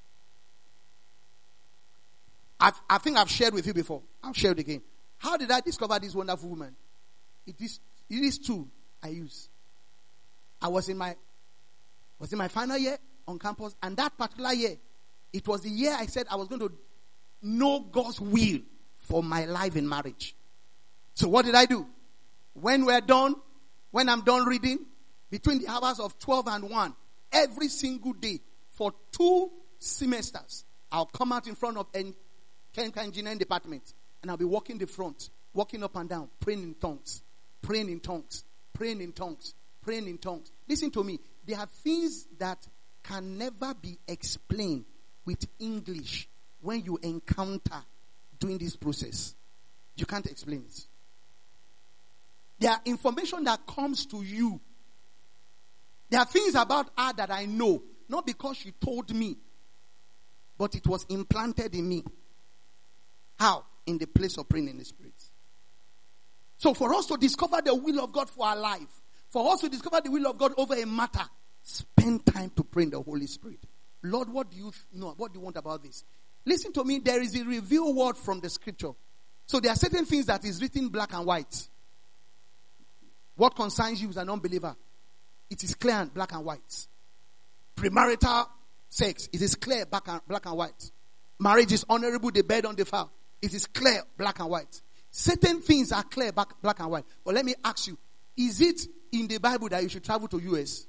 I've, I think I've shared with you before. I'll share it again. How did I discover this wonderful woman? It is, it is tool I use. I was in my, was in my final year on campus, and that particular year, it was the year I said I was going to know God's will for my life in marriage. So what did I do? When we're done, when I'm done reading, between the hours of twelve and one, every single day for two semesters, I'll come out in front of a chemical engineering department, and I'll be walking the front, walking up and down, praying in tongues, praying in tongues, praying in tongues, praying in tongues. Listen to me. There are things that can never be explained with English when you encounter doing this process. You can't explain it. There are information that comes to you. There are things about her that I know, not because she told me, but it was implanted in me. How? In the place of praying in the Spirit. So for us to discover the will of God for our life, for us to discover the will of God over a matter, spend time to pray in the Holy Spirit. Lord, what do you know? What do you want about this? Listen to me, there is a revealed word from the scripture. So there are certain things that is written black and white. What concerns you as an unbeliever, it is clear and black and white. Premarital sex, it is clear black and, black and white. Marriage is honorable, the bed on the fowl. It is clear black and white. Certain things are clear black, black and white. But let me ask you, is it in the Bible that you should travel to U S?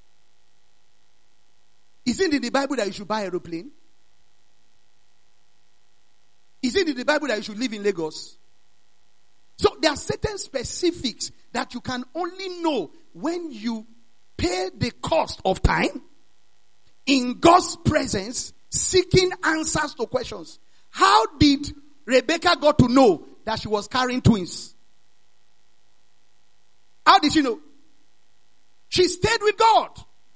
Is it in the Bible that you should buy an aeroplane? Is it in the Bible that you should live in Lagos? So there are certain specifics that you can only know when you pay the cost of time in God's presence, seeking answers to questions. How did Rebecca got to know that she was carrying twins? How did she know? She stayed with God.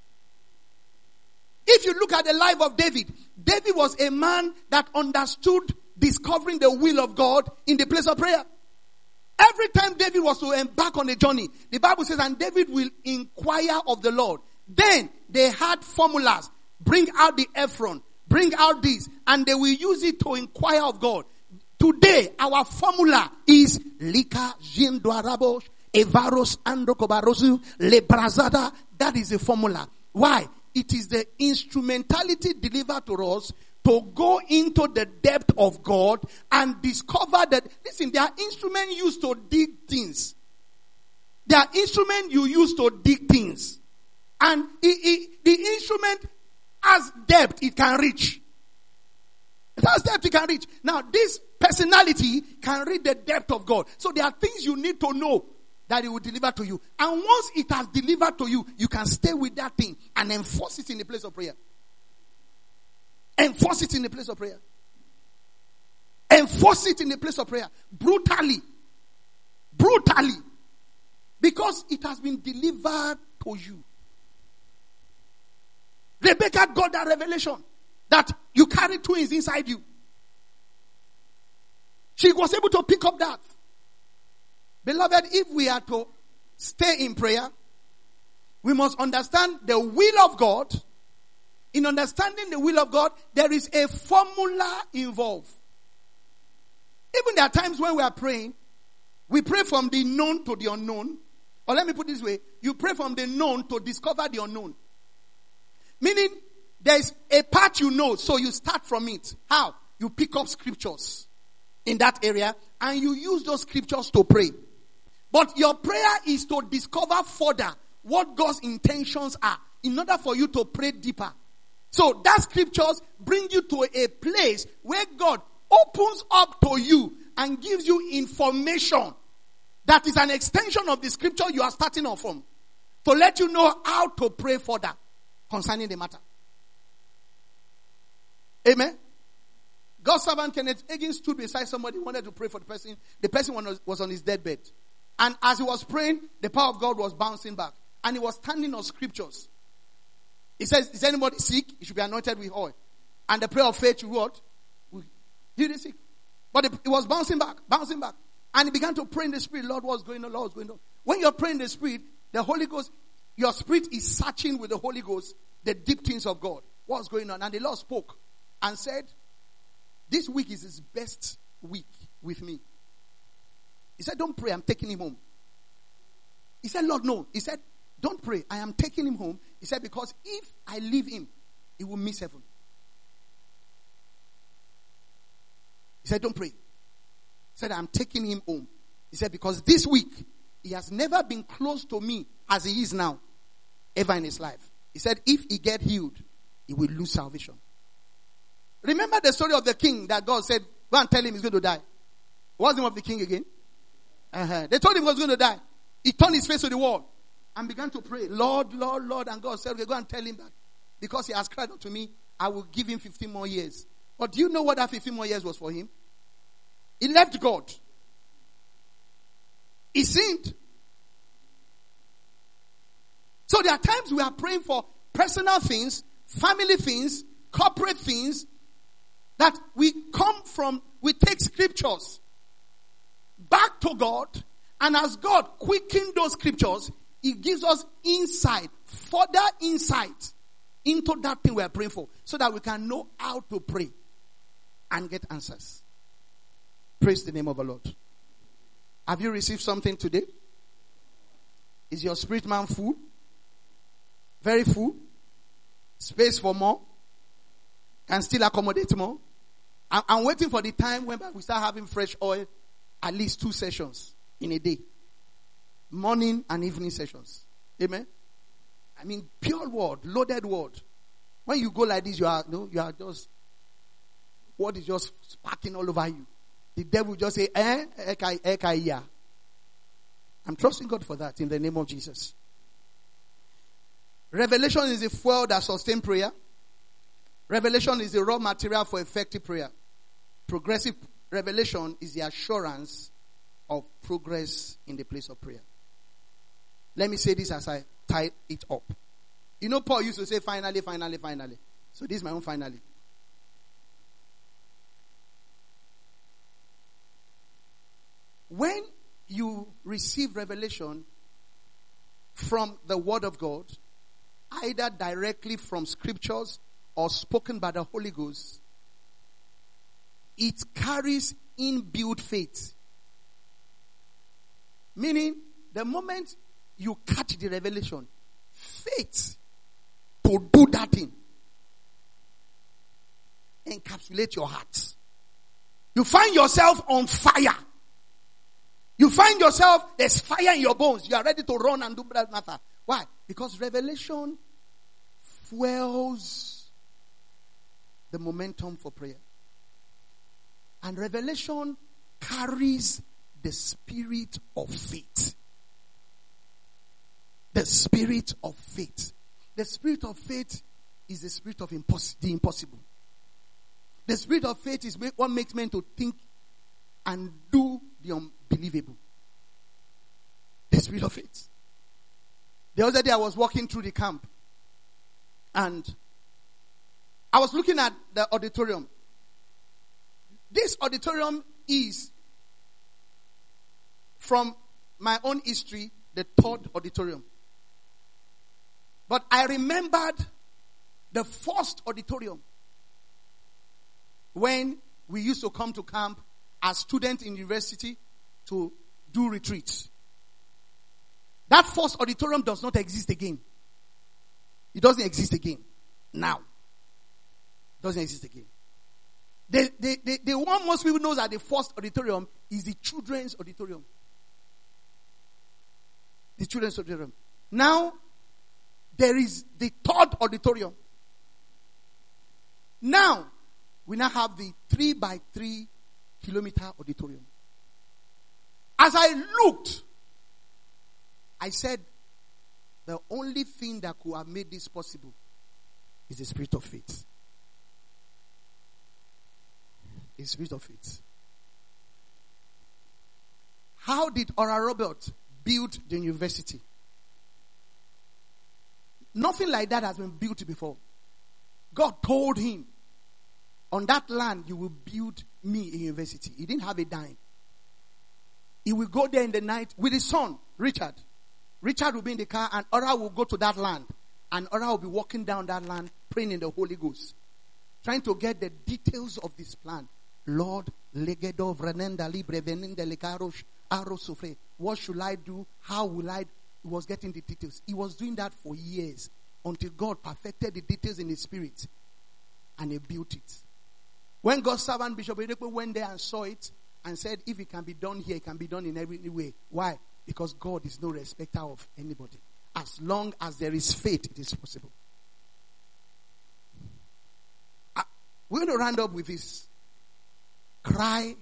If you look at the life of David, David was a man that understood discovering the will of God in the place of prayer. Every time David was to embark on a journey, the Bible says, and David will inquire of the Lord. Then they had formulas. Bring out the Ephron. Bring out this. And they will use it to inquire of God. Today, our formula is Lika Jindwarabosh, Evaros Androkobarosu, Lebrazada. That is the formula. Why? It is the instrumentality delivered to us to go into the depth of God and discover that, listen, there are instruments used to dig things. There are instruments you use to dig things. And it, it, the instrument has depth it can reach. It has depth it can reach. Now, this personality can read the depth of God. So there are things you need to know that it will deliver to you. And once it has delivered to you, you can stay with that thing and enforce it in the place of prayer. Enforce it in the place of prayer. Enforce it in the place of prayer. Brutally. Brutally. Because it has been delivered to you. Rebecca got that revelation that you carry twins inside you. She was able to pick up that. Beloved, if we are to stay in prayer, we must understand the will of God. In understanding the will of God, there is a formula involved. Even there are times when we are praying, we pray from the known to the unknown. Or let me put it this way, you pray from the known to discover the unknown. Meaning, there is a part you know, so you start from it. How? You pick up scriptures in that area, and you use those scriptures to pray. But your prayer is to discover further what God's intentions are in order for you to pray deeper. So that scriptures bring you to a place where God opens up to you and gives you information that is an extension of the scripture you are starting off from, to let you know how to pray further concerning the matter. Amen. God's servant Kenneth Hagin stood beside somebody who wanted to pray for the person. The person was on his deathbed. And as he was praying, the power of God was bouncing back. And he was standing on scriptures. He says, is anybody sick? He should be anointed with oil. And the prayer of faith should what? Heal the sick. But it was bouncing back, bouncing back. And he began to pray in the spirit. Lord, what's going on? Lord, what's going on? When you're praying in the spirit, the Holy Ghost, your spirit is searching with the Holy Ghost the deep things of God. What's going on? And the Lord spoke and said, this week is his best week with me. He said, don't pray, I'm taking him home. He said, Lord, no. He said, don't pray, I am taking him home. He said, because if I leave him, he will miss heaven. He said, don't pray. He said, I'm taking him home. He said, because this week, he has never been close to me as he is now, ever in his life. He said, if he get healed, he will lose salvation. Remember the story of the king that God said, go and tell him he's going to die. What's the name of the king again? Uh-huh. They told him he was going to die. He turned his face to the wall and began to pray, Lord, Lord, Lord. And God said, okay, go and tell him that because he has cried unto me, I will give him fifteen more years. But do you know what that fifteen more years was for him? He left God. He sinned. So there are times we are praying for personal things, family things, corporate things, that we come from, we take scriptures back to God, and as God quickens those scriptures, He gives us insight, further insight into that thing we are praying for, so that we can know how to pray and get answers. Praise the name of the Lord. Have you received something today? Is your spirit man full? Very full? Space for more? Can still accommodate more? I'm, I'm waiting for the time when we start having fresh oil, at least two sessions in a day. Morning and evening sessions. Amen? I mean, pure word, loaded word. When you go like this, you are, no, you are just, word is just sparking all over you. The devil just say, eh, ekai, ekai, yeah. I'm trusting God for that in the name of Jesus. Revelation is the fuel that sustains prayer. Revelation is the raw material for effective prayer. Progressive revelation is the assurance of progress in the place of prayer. Let me say this as I tie it up. You know, Paul used to say, finally, finally, finally. So this is my own finally. When you receive revelation from the Word of God, either directly from scriptures or spoken by the Holy Ghost, it carries inbuilt faith. Meaning, the moment you catch the revelation, faith to do that thing encapsulate your heart. You find yourself on fire. You find yourself, there's fire in your bones. You are ready to run and do that matter. Why? Because revelation fuels the momentum for prayer. And revelation carries the spirit of faith. The spirit of faith. The spirit of faith is the spirit of impos- the impossible. The spirit of faith is what makes men to think and do the unbelievable. The spirit of faith. The other day I was walking through the camp and I was looking at the auditorium. This auditorium is, from my own history, the third auditorium. But I remembered the first auditorium when we used to come to camp as students in university to do retreats. That first auditorium does not exist again. It doesn't exist again. Now. It doesn't exist again. The, the, the, the one most people know that the first auditorium is the children's auditorium. The children's auditorium. Now, there is the third auditorium. Now, we now have the three by three kilometer auditorium. As I looked, I said, the only thing that could have made this possible is the spirit of faith. The spirit of faith. How did Oral Roberts build the university? Nothing like that has been built before. God told him, on that land you will build me a university. He didn't have a dime. He will go there in the night with his son, Richard. Richard will be in the car and Oral will go to that land. And Oral will be walking down that land praying in the Holy Ghost. Trying to get the details of this plan. Lord, legedo vrenenda libre veninde lekarosh arosofre. What should I do? How will I? He was getting the details. He was doing that for years until God perfected the details in his spirit. And he built it. When God's servant Bishop Oyedepo went there and saw it and said, if it can be done here, it can be done in every way. Why? Because God is no respecter of anybody. As long as there is faith, it is possible. Uh, we're going to round up with this. Cry.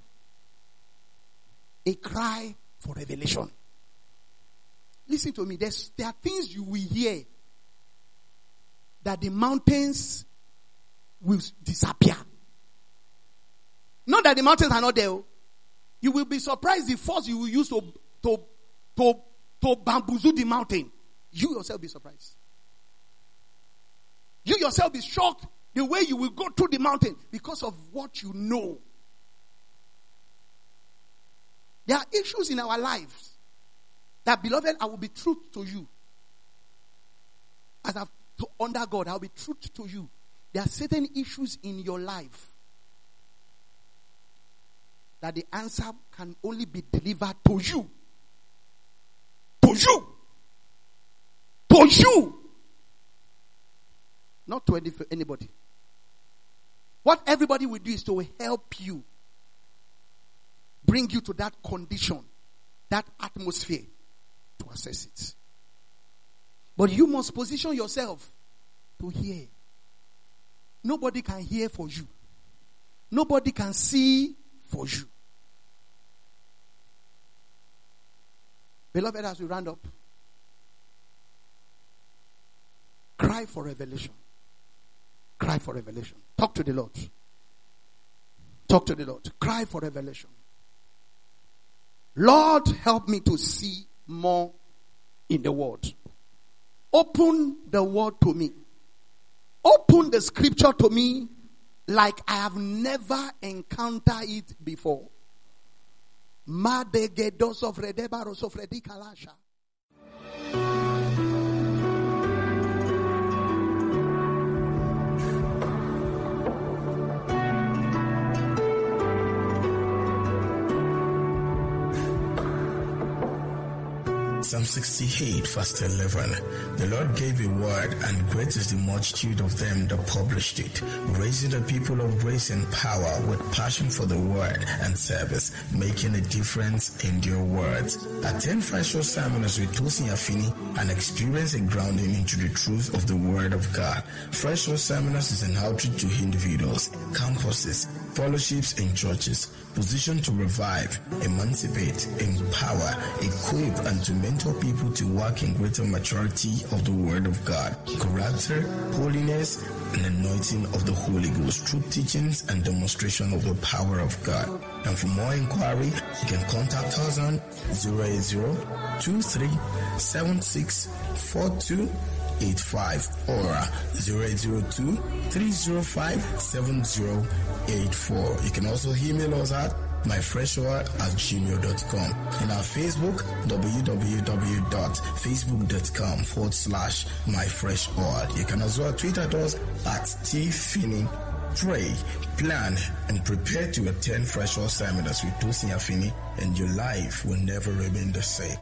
A cry for revelation. Listen to me. There's, there are things you will hear that the mountains will disappear. Not that the mountains are not there. You will be surprised the force you will use to, to, to, to bamboozle the mountain. You yourself be surprised. You yourself be shocked the way you will go through the mountain because of what you know. There are issues in our lives that, beloved, I will be truth to you. As I've to under God, I will be truth to you. There are certain issues in your life that the answer can only be delivered to you. To you. To you. Not to anybody. What everybody will do is to help you. Bring you to that condition, that atmosphere to assess it. But you must position yourself to hear. Nobody can hear for you. Nobody can see for you. Beloved, as we round up, cry for revelation. Cry for revelation. Talk to the Lord. Talk to the Lord. Cry for revelation. Lord, help me to see more in the word. Open the word to me. Open the scripture to me like I have never encountered it before. Madegedos of Redebaros of Redikalasha. Psalm sixty-eight, verse eleven. The Lord gave a word, and great is the multitude of them that published it, raising the people of grace and power with passion for the word and service, making a difference in their words. Attend Fresh Word Seminars with Tosin Afini and experience a grounding into the truth of the word of God. Fresh Word Seminars is an outreach to individuals, campuses, fellowships, and churches, positioned to revive, emancipate, empower, equip, and to mentor people to walk in greater maturity of the Word of God, character, holiness, and anointing of the Holy Ghost, through teachings and demonstration of the power of God. And for more inquiry, you can contact us on zero eight zero, two three seven six, four two eight five or zero eight zero two, three zero five, seven zero eight four. You can also email us at myfreshword at gmail dot com. In our Facebook, www.facebook.com forward slash myfreshword. You can also tweet at us at tfinney Pray, plan, and prepare to attend fresh seminars with Tosin Afini, and your life will never remain the same.